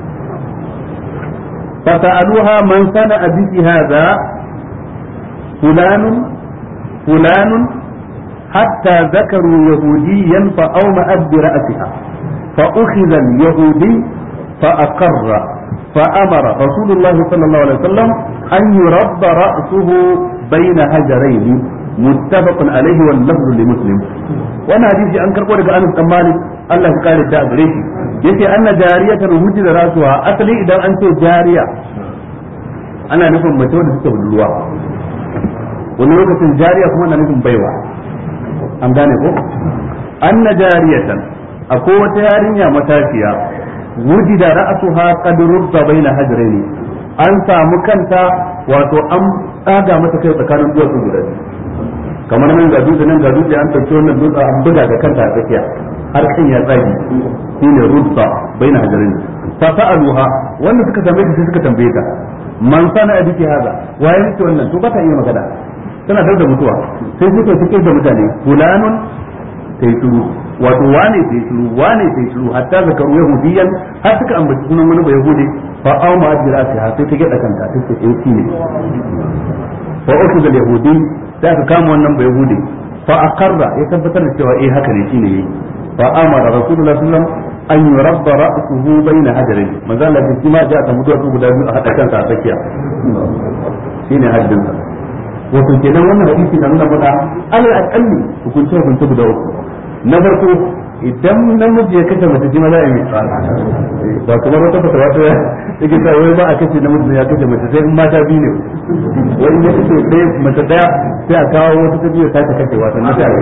fasa'aluha man sana'a biki hadha fulan fulan hatta dhakaru yahudiyan fa awma bi ra'siha fa ukhidha al-yahudi fa aqarra فأمر رسول الله صلى الله عليه وسلم أن يرد رأسه بين هجرين متفق عليه واللفظ لمسلم وانا حديثي أنكر قولك أنس بن مالك الله قال الداء بريشي يتي أن جارية وجد رأسها أصلي إذا أنت جارية أنا نفهم متود تستوى الدلوة ونوكة جارية كمان نفهم بيوة أم داني أن جارية أقوة يارية متاشية wujida ra'suha qad rubba baina hajrayn an samu kanta wato an tsaga mata kai tsakanin duwatsu guda kamar nan ga dutse nan ga dutse an dauke wannan dutse an buga ga kanta a tsakiya har kan ya tsagi shine rubba baina hajrayn fa sa'aluha wanda suka tambaye ta suka tambaye ta man sana biki haza waye miki wannan to ba ta iya magana tana dar da mutuwa sai suka cike da mutane fulanun sai turu wato wane sai turu wane sai turu hatta zakaru yahudiyan har suka ambaci sunan wani yahudi fa aw ma adira sai har sai ta gida kanta ta ce eh ne fa ukhudha al-yahudi sai aka kama wannan yahudi fa aqarra ya tabbatar da cewa eh haka ne shine yayi fa amara rasulullahi sallallahu alaihi wasallam an yurabba ra'suhu bayna hajarain manzo Allah ya ce ma ja ta mutuwa su guda biyu a hada kansa a tsakiya shine haddin sa wato kenan wannan hadisi na nuna mana alal aqalli hukunce hukunce guda uku na farko idan namiji ya kace mace shi ma za a yi ba kuma wata fata wata yake ta wai ba a kace namiji ya kace mace sai in mata biyu ne wani ya kace ɗaya mace daya sai a kawo wata ta biyu ta ta kace wata na ta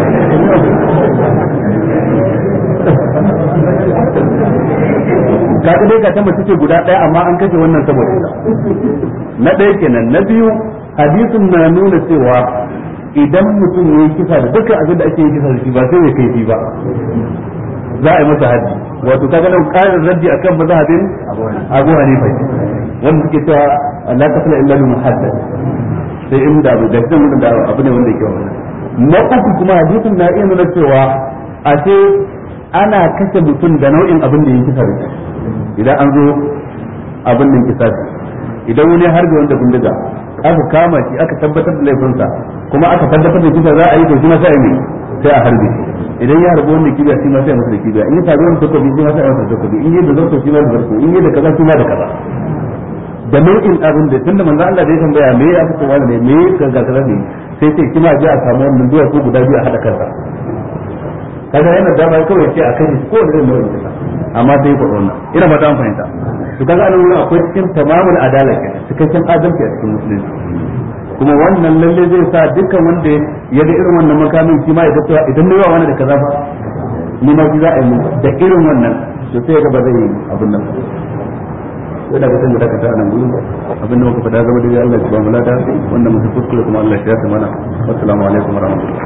kaga dai ka ta mace ce guda daya amma an kace wannan saboda na ɗaya kenan na biyu hadisin na nuna cewa idan mutum ya yi kisa da dukkan abin da ake yi kisa da shi ba sai ya kai shi ba za a yi masa haddi wato kaga nan ƙarin raddi akan mazhabin Abu Hanifa wanda suke cewa la tafla illa bi muhaddad sai in da da kuma da abu ne wanda yake wannan na uku kuma hadisin na iya nuna cewa a ce ana kashe mutum da nau'in abin da yake kisa da shi idan an zo abin da kisa idan wani har da wanda bindiga aka kama shi aka tabbatar da laifinsa kuma aka tabbatar da kisa za a yi to shi ma sai ne sai a harbe idan ya harbo wanda kibiya shi ma sai masa da kibiya in ya tabi wanda takobi shi ma sai masa da takobi in yi da zarto shi ma da zarto in yi da kaza shi ma da kaza da nau'in abin da tunda manzo Allah da ya tambaya me ya aka kowa ne me ka ga kaza ne sai sai kima ji a samu wannan duwa ko guda biyu a hada kansa kaga yana da ba kawai sai a kai ko da nau'in kisa amma sai ko wannan ina ba ta fahimta to kaga anan wurin akwai cikin tamamul adala ke cikakken adalci a cikin musulunci kuma wannan lalle zai sa dukkan wanda ya ga irin wannan makamin shi ma ya ga cewa idan na yawa wani da kaza fa ni ma za a yi da irin wannan to sai ga ba zai yi abin nan sai da kasan da ka nan gurin abin da muka fada zama da Allah ya ba mu lada wannan mutum kuskure kuma Allah ya tsaya mana assalamu alaikum warahmatullahi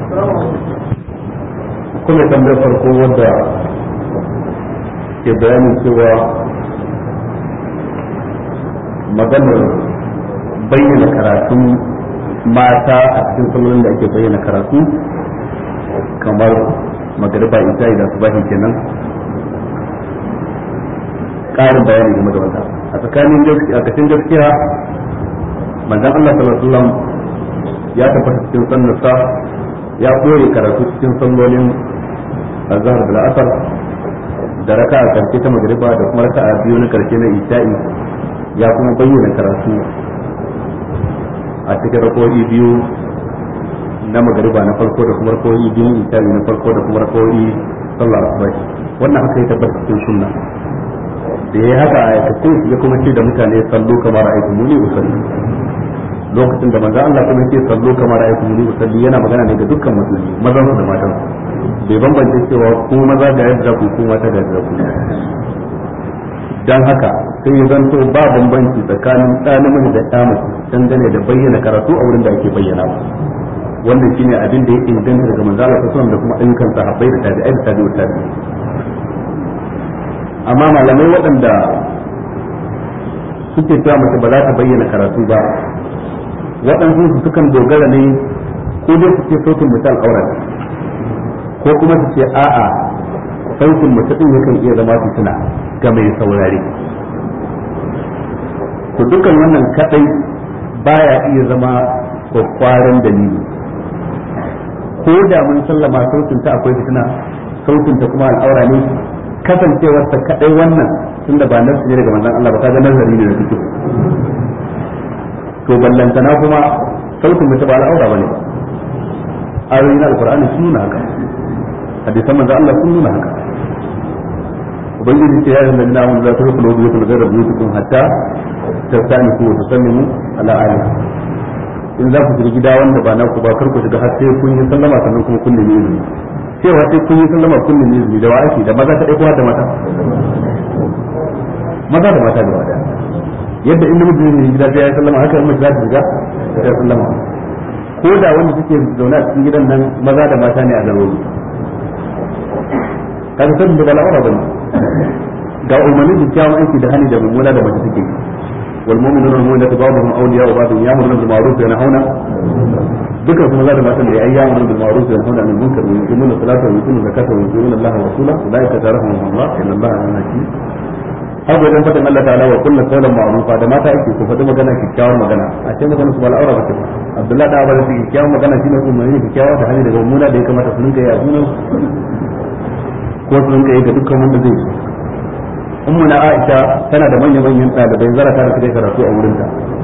kuma tambayar farko wanda ke bayanin cewa maganar bayyana karatun mata a cikin sallolin da ake bayyana karatu kamar magariba isha'i da subahi kenan ƙarin bayani game da wannan a tsakanin a cikin gaskiya manzon Allah sallallahu alaihi wasallam ya tabbata cikin sunnarsa ya koyi karatu cikin sallolin azhar da asar da raka'a karshe ta magriba da kuma raka'a biyu na karshe na isha'i ya kuma bayyana karatu a cikin rako'i biyu na magriba na farko da kuma rako'i biyu isha'i na farko da kuma rako'i sallar asuba wannan haka ya tabbata cikin sunna da yayi haka a aikace ya kuma ce da mutane sallu kamar ra'aytu muni usalli lokacin da manzo Allah kuma ce sallu kamar ra'aytu muni usalli yana magana ne ga dukkan musulmi mazan da matan bai bambance cewa ko maza da yadda ku ko mata da yadda ku dan haka sai ya zanto ba bambanci tsakanin ɗa namiji da ɗa mace dangane da bayyana karatu a wurin da ake bayyana wannan shine abin da ya inganta daga manzo Allah sallallahu alaihi wasallam da kuma ayyukan sahabbai da tabi'ai da tabi'ut tabi'in amma malamai waɗanda suke cewa mace ba za ta bayyana karatu ba waɗansu su sukan dogara ne ko dai su ce sautin mutal aura ko kuma su ce a'a sautin mace din yakan iya zama fitina ga mai saurare to dukan wannan kadai baya iya zama kwakwaran dalili ko da mun sallama sautin ta akwai fitina sautin ta kuma al'aura ne kasancewar ta kadai wannan tunda ba nasu ne daga manzon Allah ba kaga nazari ne da fito to ballantana kuma sautin mace ba al'aura bane ba ayoyin alqur'ani sun nuna haka hadisan manzon Allah sun nuna haka ubangiji ce ya yi lalina wanda za ta rufe da wajen da rabu tukun hatta ta sani ko ta sani mu ala ali in za ku shiga gida wanda ba naku ba kar ku shiga har sai kun yi sallama sannan kuma kun nemi izini cewa sai kun yi sallama kun nemi izini da wa ake da maza ta ɗaya da mata maza da mata gaba daya yadda in namiji ne gida sai ya sallama haka in mace za ta shiga ta ya sallama ko da wanda suke zaune a cikin gidan nan maza da mata ne a zarori kaga sai da bala'ura bane ga umarni da kyawun aiki da hani da mummuna da mace take wal mu'minuna wal mu'minatu ba'dhum awliya'u ba'd ya'muruna bil ma'ruf wa yanhauna duka kuma za da matan da ayya ya'muruna bil ma'ruf wa yanhauna 'anil munkar wa yuqimuna salata wa yu'tuna zakata wa yu'minuna Allah wa rasulahu ulaika tarahumullah inna Allah al-hakim haka wajen fadin Allah ta'ala wa kullu qawlan ma'rufa da mata ake ku faɗi magana kyakkyawar magana a ce magana su bala'ura ba ce ba Abdullahi da Abbas kyakkyawar magana shine umarni kyakkyawar da hani daga mummuna da ya kamata su rinka yi a junan ko su rinka yi ga dukkan wanda zai yi ummu na Aisha tana da manyan manyan ɗalibai zara ta rike karatu a wurinta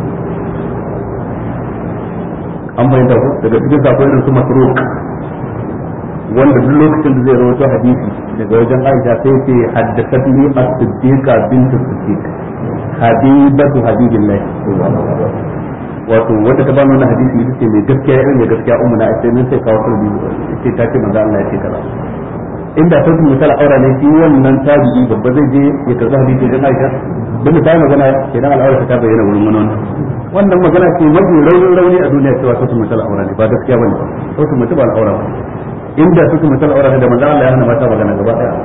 an bayyana ko daga cikin sakwai irin su Masruq wanda duk lokacin da zai rawaito hadisi daga wajen Aisha sai ce haddathatni as-siddiqa bint as-siddiq habibatu habibillah wato wata ta bani wannan hadisi ita ce mai gaskiya irin mai gaskiya ummu na Aisha ne sai kawo turbi ce ta ce manzo Allah ya ce kaza inda sai mu tala aura ne shi wannan tabi'i babba zai je ya kaza hadisi da Aisha dan ta magana kenan al'aura ta bayyana wurin wannan wannan magana ce mafi rauni rauni a duniya cewa sai mu tala aura ne ba gaskiya bane sai mu tala aura ba inda sai mu tala aura da manzo Allah ya hana mata magana gaba daya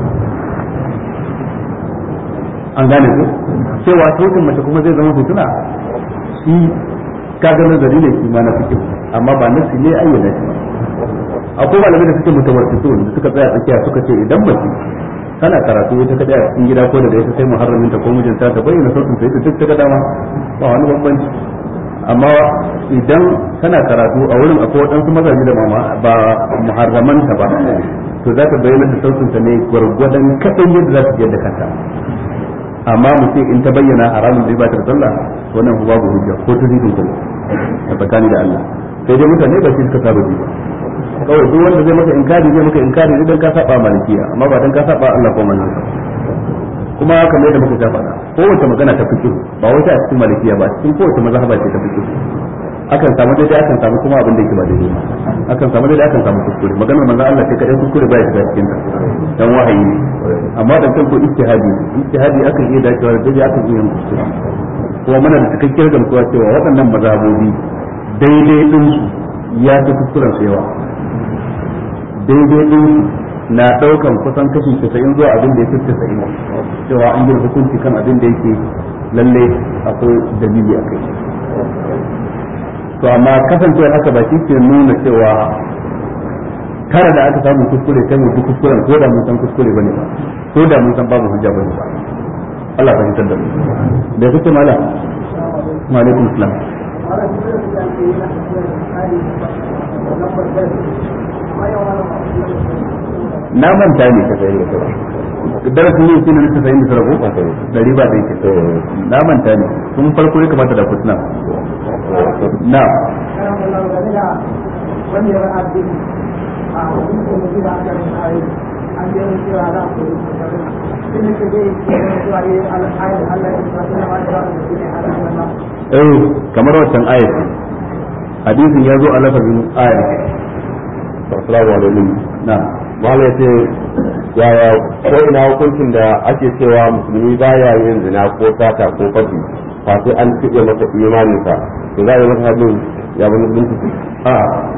an gane ko cewa sautin mace kuma zai zama fituna shi kaga nazari ne shi ma na fikin amma ba nasi ne ayyana shi ba akwai malamai da suke mutawarrisu da suka tsaya tsakiya suka ce idan mace tana karatu ita kada a cikin gida ko daga ita sai muharramin ta ko mijinta ta bayyana sautin ta ita duk ta dama ba wani bambanci amma idan tana karatu a wurin akwai wadansu mazaje da mama ba muharramanta ba to za ta bayyana da sautin ta ne gwargwadon kadan yadda za ta ji da kanta amma mutum in ta bayyana haramun zai ba ta sallah wannan ku babu hujja ko ta zidin ku a tsakani da Allah sai dai mutane ba shi suka saba ji ba kawai duk wanda zai maka inkari zai maka inkari idan ka saba malikiya amma ba dan ka saba Allah ko manzon sa kuma kamar yadda muka saba da kowace magana ta fiqh ba wata a cikin malikiya ba cikin kowace mazhaba ce ta fiqh akan samu daidai akan samu kuma abin da yake ba daidai akan samu daidai akan samu kuskure maganar manzon Allah sai kadai kuskure ba ya shiga cikin ta dan wahayi amma dan kan ko ijtihadi ijtihadi akan iya dacewa da daidai akan iya kuskure kuma muna da cikakkiyar gamsuwa cewa waɗannan mazhabobi daidai din su ya fi kuskuren su yawa daidai din na daukan kusan kashi casa'in zuwa abin da ya fi casa'in cewa an gina hukunci kan abin da yake lalle akwai dalili a kai to amma kasancewar haka ba shi ke nuna cewa tare da aka samu kuskure sai mu ji kuskuren ko da mun san kuskure bane ba ko da mun san babu hujja bane ba Allah ya fitar da mu da kuke mala wa alaikum assalam na manta ne ka sai da darasin ne shi ne ta sai da rago da riba da yake na manta ne kun farko ya kamata da kusna na eh kamar wancan ayat hadisin ya zo a lafazin ayat sallallahu alaihi wa sallam na mala ya ce yaya ko ina hukuncin da ake cewa musulmi baya yin zina ko sata ko fashi fa sai an fiye masa imaninsa to za a yi masa hadin ya bani musulunci a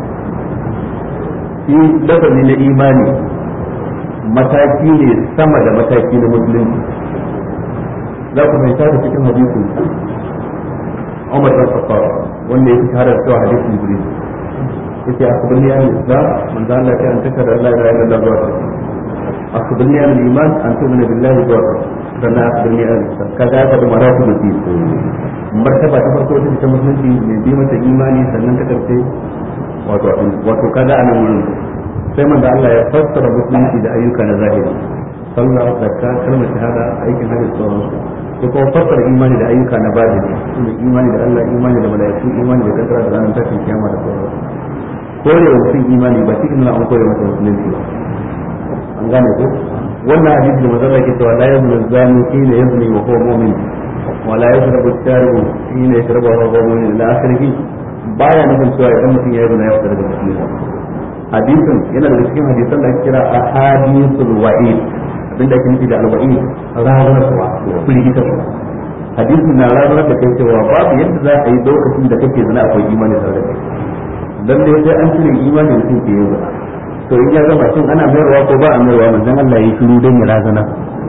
shi lafazi na imani mataki ne sama da mataki na musulunci za ku fahimta da cikin hadisi Umar bin Khattab wanda ya fi shahara da hadisi Jibril yace akhbirni an al-islam man da Allah ya an taka da Allah ya ilaha illallah wa akhbirni an al-iman an tu'mina billahi wa sannan akhbirni an al-islam kaga ka da maratu da martaba ta farko ita ta musulunci ne bi mata imani sannan ta karshe wato wato kaga anan wurin sai manzo Allah ya fassara musulunci da ayyuka na zahiri sallah zakka kalmar shahada aikin hajji sauransu ko kuma fassara imani da ayyuka na batini shine imani da Allah imani da malaiku imani da kaddara da ranar tashin kiyama da sauransu kore wa mutum imani ba cikin nuna an kore masa musulunci ba an gane ko wannan hadisi da manzo Allah ke cewa la yazni zani hina yazni wa huwa mu'min wa la yashrabu at-taribu hina yashrabu wa huwa mu'min ila akhirih baya nufin cewa idan mutum ya yi ya fita daga musulunci hadisin yana daga cikin hadisan da ake kira ahadithul wa'id abinda ake nufi da al-wa'id razanarwa firgitarwa hadisin na razanar da kai cewa babu yadda za a yi lokacin da kake zina akwai imani tare da kai dan dai sai an cire imani mutum ke yi zina to in ya gama shin ana mayarwa ko ba a mayarwa manzon Allah ya yi shiru dan ya razana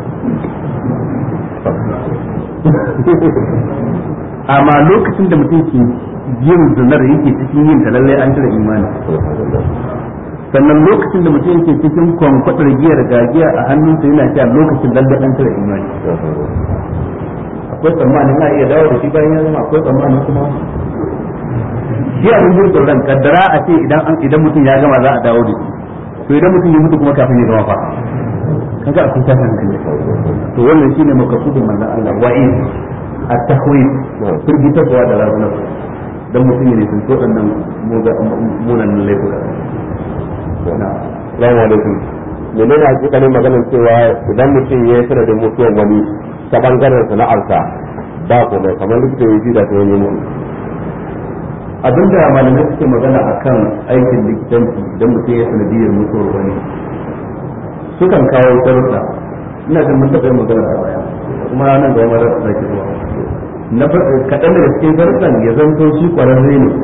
amma lokacin da mutum ke yin zinar yake cikin yin ta lallai an cire imani sannan lokacin da mutum yake cikin kwankwadar giyar gagiya a hannunsa yana cewa lokacin lallai an cire imani akwai tsammanin na iya dawo da shi bayan ya zama akwai tsammanin kuma shi abin jin tsoron kaddara a ce idan idan mutum ya gama za a dawo da shi to idan mutum ya mutu kuma kafin ya gama fa kaga akwai tashin hankali to wannan shine makasudin manzon Allah wa'in at-tahwid firgitarwa da razunar dan mutum ya nisan to dannan munanan laifuka Assalamu alaikum. Menene hakikanin maganar cewa idan mutum ya yi sanadin mutuwar wani ta bangaren sana'arsa ba komai kamar likita ya ji da ta yi mutu. Abinda malamai suke magana akan aikin likitanci idan mutum ya sanadiyar mutuwar wani sukan kawo sharuɗa ina jin mun taɓa yin magana a baya kuma nan ga wani rasa zaki zuwa na kaɗan daga cikin sharuɗan ya zanto shi ƙwararre ne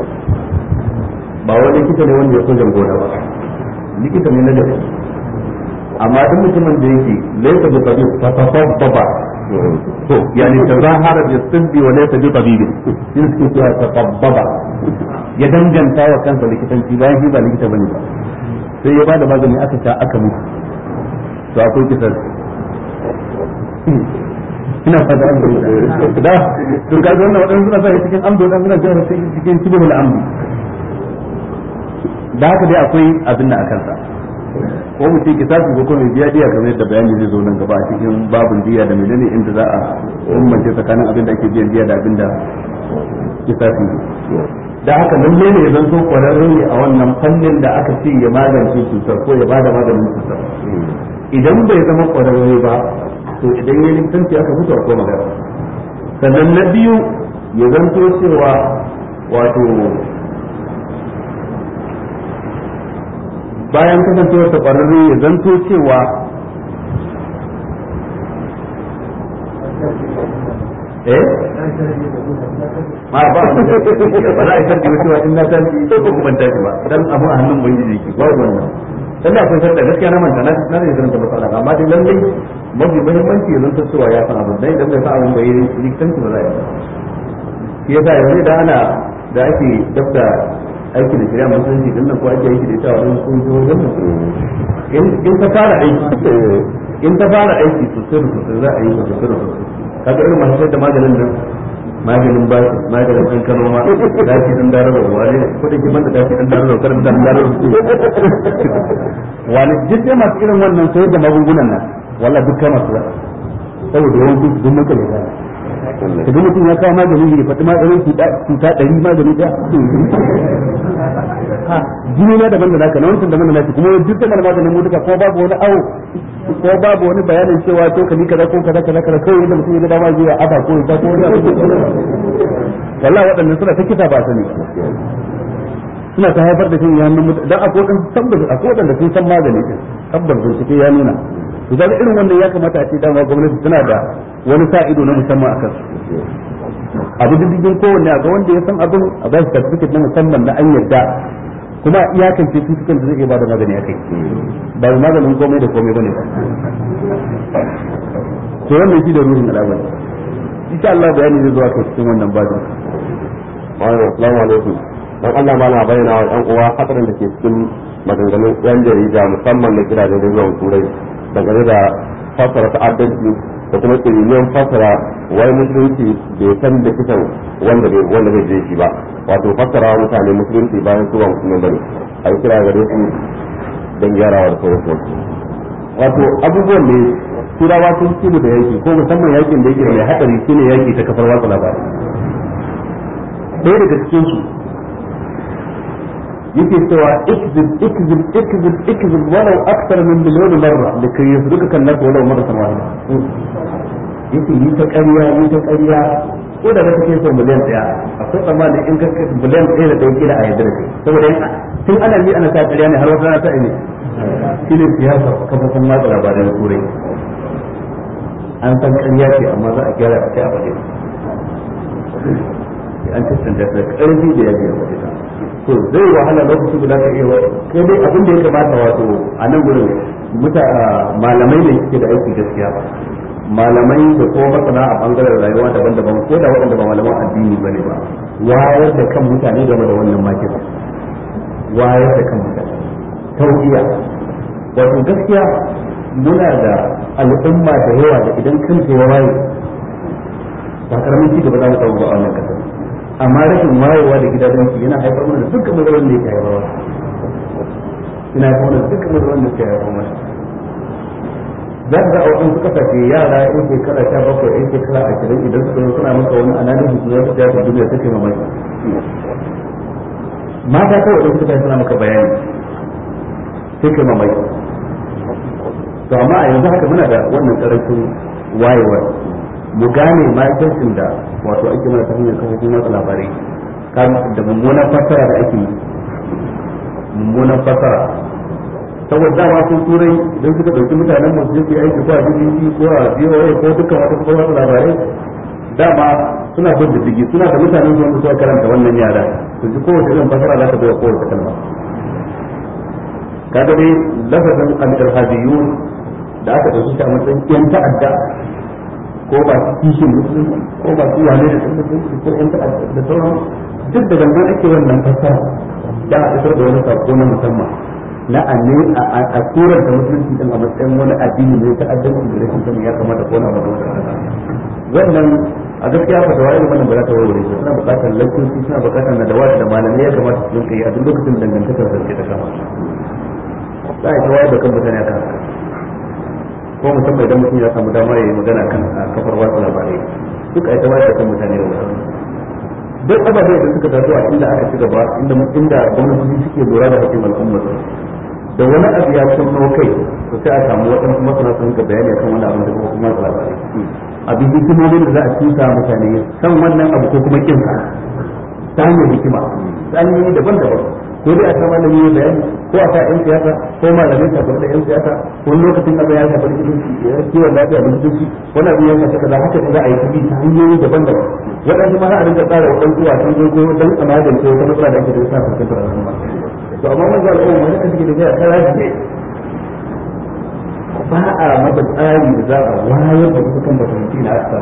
ba wani likita ne wanda ya so jangona ba likita ne na gaske amma duk mutumin da yake laisa bi tabib fa tafabbaba to yani tazahara bi sibbi wa laysa bi tabib in suke cewa tafabbaba ya danganta wa kansa likitanci bayan shi ba likita bane ba sai ya bada magani aka sha aka mutu to akwai kisar ina fata an da to kaga wannan wadannan suna sa cikin amdo dan suna jira cikin tibul amdi da haka dai akwai abin da akan sa ko mu ce kitabu ko kuma biya diya kamar yadda bayani zai zo nan gaba a cikin babun diya da menene inda za a ummance tsakanin abin da ake biyan diya da abin da kitabu da haka lalle ne zan so kwararre ne a wannan fannin da aka ce ya magance cutar ko ya bada maganin cutar idan bai zama kwararre ba to idan ya likitanci aka mutu ko magana sannan na biyu ya zanto cewa wato bayan kasancewar ta kwararre ya zanto cewa eh ma ba ba za a yi sarki cewa in na tashi ko ban tashi ba dan abu a hannun ubangiji yake ba wannan dan akwai sarki gaskiya na manta na na ne zanta matsala amma dai lalle mafi muhimmanci ya zanto cewa ya san abu dai dan bai san abun bai yi likitanci ba za a yi shi yasa yanzu da ana da ake dabda aiki da shari'a musulunci din nan ko ake aiki da ita a wani sun zo wajen in in ta fara aiki in ta fara aiki sosai da sosai za a yi ta sosai da sosai kaga irin masu sayar da maganin nan maganin ba maganin ɗan kano ma dace dan darar wani kudin kiman da dace dan darar karin dan darar wani duk masu irin wannan sayar da magungunan nan wallahi duk kama su saboda yawanci su dun maka da kaga mutum ya kawo magani ne fatima irin cuta cuta ɗari magani ɗaya ha jini na daban da naka na wancan daban da naka kuma duk da maganin mu duka ko babu wani awo ko babu wani bayanin cewa to kali kaza ko kaza kaza kaza kawai da mutum ya ga dama zai ya aba ko ya ko wani abu wallahi waɗannan suna ta kisa ba sani suna ta haifar da shin yayin mutu dan akwai dan tabbata akwai wanda sun san magani din tabbata bincike ya nuna to ga irin wannan ya kamata a ce dama gwamnati tana da wani sa ido na musamman akan abu diddigin kowanne a ga wanda ya san abin a ba shi certificate na musamman na an yadda kuma iyakance cututtukan da zai iya bada magani akai ba maganin komai da komai bane ba to wannan shi da ruhin al'amari insha Allah bayani zai zuwa kai cikin wannan babin assalamu alaikum dan Allah ma na bayyana wa ɗan uwa hadarin da ke cikin maganganun yan jarida musamman na gidajen rediyon turai dangane da fasara ta'addanci da kuma kirinin fasara wai musulunci bai san da kisan wanda bai wanda bai je shi ba wato fasara mutane musulunci bayan su ba musulmin bane a yi kira gare su don gyarawa da sauransu wato abubuwan ne turawa sun kimu da yaki ko musamman yakin da yake mai hadari shine yaki ta kafar watsa labarai ɗaya daga cikin su yake cewa ikzib ikzib ikzib ikzib walau akthar min billion marra likai yasduka kan nas walau marratan wahida yake yi ta ƙarya yi ta ƙarya ko da kake ce so miliyan ɗaya akwai tsammani in ka miliyan ɗaya da ɗauke da a yadda kai saboda tun ana yi ana ta ƙarya ne har wata rana ta ne shi ne siyasa kafofin watsa labarai na turai an san ƙarya ce amma za a gyara a ce a faɗi an cancanta da ƙarfi da yaji a faɗi to zai wahala lokaci guda ka iya wani kai dai abin da ya kamata wato a nan gurin malamai ne suke da aiki gaskiya malamai da kuma masana a bangaren rayuwa daban-daban ko da waɗanda ba malaman addini bane ba wayar da kan mutane game da wannan makin wayar da kan mutane tauhiya wato gaskiya muna da al'umma da yawa da idan kan ya waye ba karamin ci gaba za mu samu ba a wannan kasar amma rashin wayewa da gidajen su yana haifar mana da dukkan matsalolin da yake haifarwa yana haifar mana da dukkan matsalolin da yake haifarwa za ka ga a waɗansu kasashe yara yan shekara sha bakwai yan shekara ashirin idan suka zo suna maka wani analysis na wata jami'ar duniya take mamaki mata kawai idan suka suna maka bayani sai kai mamaki to amma a yanzu haka muna da wannan karancin wayewar mu gane makircin da wato ake mana ta hanyar kafofin watsa labarai kan da mummunan fassara da ake yi mummunan fassara saboda dama sun turai idan suka ɗauki mutanen masu yake aiki ko a B B C ko a B O A ko dukkan wata kafofin watsa labarai dama suna bin diddigi suna da mutanen su wanda suka karanta wannan yara su ji kowace irin fassara za ta bai wa kowace kalma kaga dai lafazin al-irhabiyun da aka ɗauki shi a matsayin yan ta'adda ko ba su kishin musulunci ko ba su wane da sun musulunci ko yan ta'adda da sauran duk da gangan ake wannan fassara da a isar da wani sako na musamman na a ne a turar da musulunci din a matsayin wani addini ne ta'addanci da rashin sani ya kamata ko na magana wannan a gaskiya fa da wa'in wannan ba za ta warware shi suna buƙatar lantarki suna buƙatar na dawa da malamai ya kamata su rinka yi a duk lokacin dangantakar sarki ta kama za a yi tawayar da kan mutane a kan ko musamman idan mutum ya samu dama ya yi magana kan kafar watsa labarai duk a yi tawayar da kan mutane da mutane duk ababai da suka taso a inda aka ci gaba inda inda gwamnati suke lura da hakkin al'umma da wani abu ya kunno kai to sai a samu waɗansu masana sun ka bayani akan wani abin da kuma kuma labarai abin hikimomin da za a tusa mutane san wannan abu ko kuma kin sa ta hanyar hikima ta hanyoyi daban-daban ko dai a sama da yi bayani ko a sa yan siyasa ko malamai shafi da yan siyasa wani lokacin abin ya shafi likitanci kiwon lafiya da likitanci wani abin ya shafi kaza haka za a yi tafi ta hanyoyi daban-daban waɗansu ma a rinka tsara waɗansu wasan zo ko dan a magance wata matsala da ake da sa fuskantar al'umma to amma mun ga al'umma wani kan suke da a kara shi ba a mata tsari da za a wayar da kusa kan batanci na aka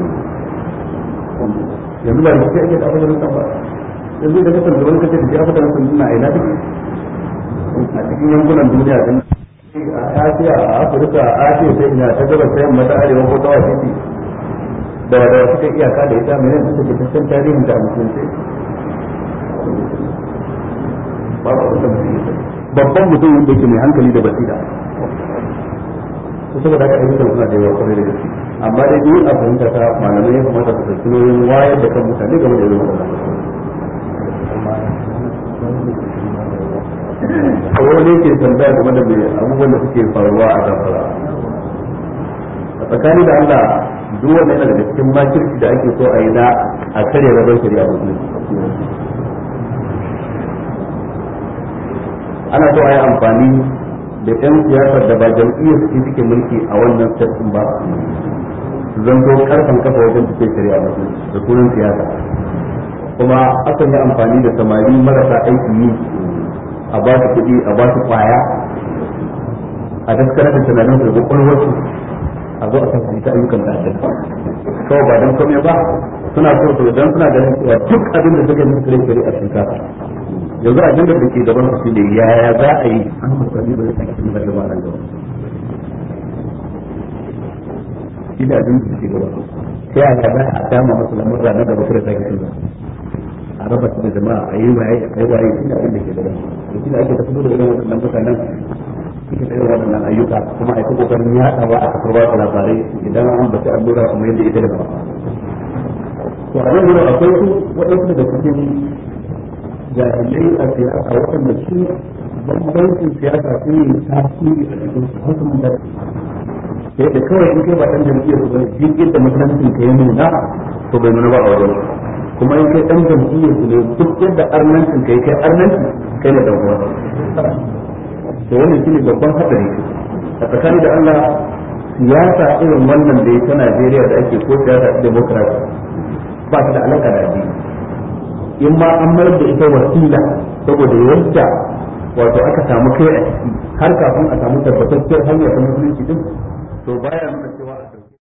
yanzu ba da kai ake da abin da ba yanzu da kasar da wani kace da shi aka da sun suna ina take a cikin yankunan duniya din a Asiya a Afirka a Asiya sai ina ta gaba sai mata arewa ko tawa titi da da suka iyaka da ita mai nan take cikin tarihin da mutunci babban mutum wanda yake mai hankali da basira saboda haka ayyukan suna da yawa kwarai da gaske amma dai duk a fahimta ta malamai ya kamata su ɗauki nauyin wayar da kan mutane game da irin wannan a wani yake tambaya game da mai abubuwan da suke faruwa a gafara a tsakani da Allah duk wanda yana daga cikin makirci da ake so a yi na a karya rabar shari'a musulunci ana so a yi amfani da ɗan siyasar da ba jam'iyyar su suke mulki a wannan sassin ba zan zo karfan kafa wajen tafiya shari'a da sunan siyasa kuma akan yi amfani da samari marasa aiki yi a ba su kuɗi a ba su kwaya a daskarar da tunanin su da kwakwalwarsu a zo a san ta ayyukan da ake kawai ba don kome ba suna so su idan suna ganin cewa duk abin da suka nufi kare shari'a sun kasa yanzu abin da ke gaban su ne yaya za a yi an mutane ba zai sake cikin gaba nan gaba shi da abin da ke gaba ta yaya za a dama masu lamurra na gaba kare sake cikin a raba su da jama'a a yi waye a yi waye shi da abin da ke gaba shi da ake tafi da irin waɗannan mutanen suke da irin waɗannan ayyuka kuma a yi kokarin yaɗawa a kafar ba labarai idan an bace allura kuma yadda ita da ba to a nan gurin akwai su waɗansu daga cikin jahilai a siyasa waɗanda su bambancin siyasa sun yi tasiri a cikin su har sun da sai da kawai in kai ba ɗan jam'iyyar su bane duk yadda mutuncin ka ya nuna to bai nuna ba a wajen kuma in kai ɗan jam'iyyar su ne duk yadda arnancin ka ya kai arnancin kai ne ɗan uwa to wannan shine babban haɗari a tsakani da Allah siyasa irin wannan da ya ta Najeriya da ake ko siyasa ta demokrasi ba ta da alaka da addini in ma an mayar da ita wasila saboda yadda wato aka samu kai a ciki har kafin a samu tabbatacciyar hanyar ta musulunci din to baya nuna cewa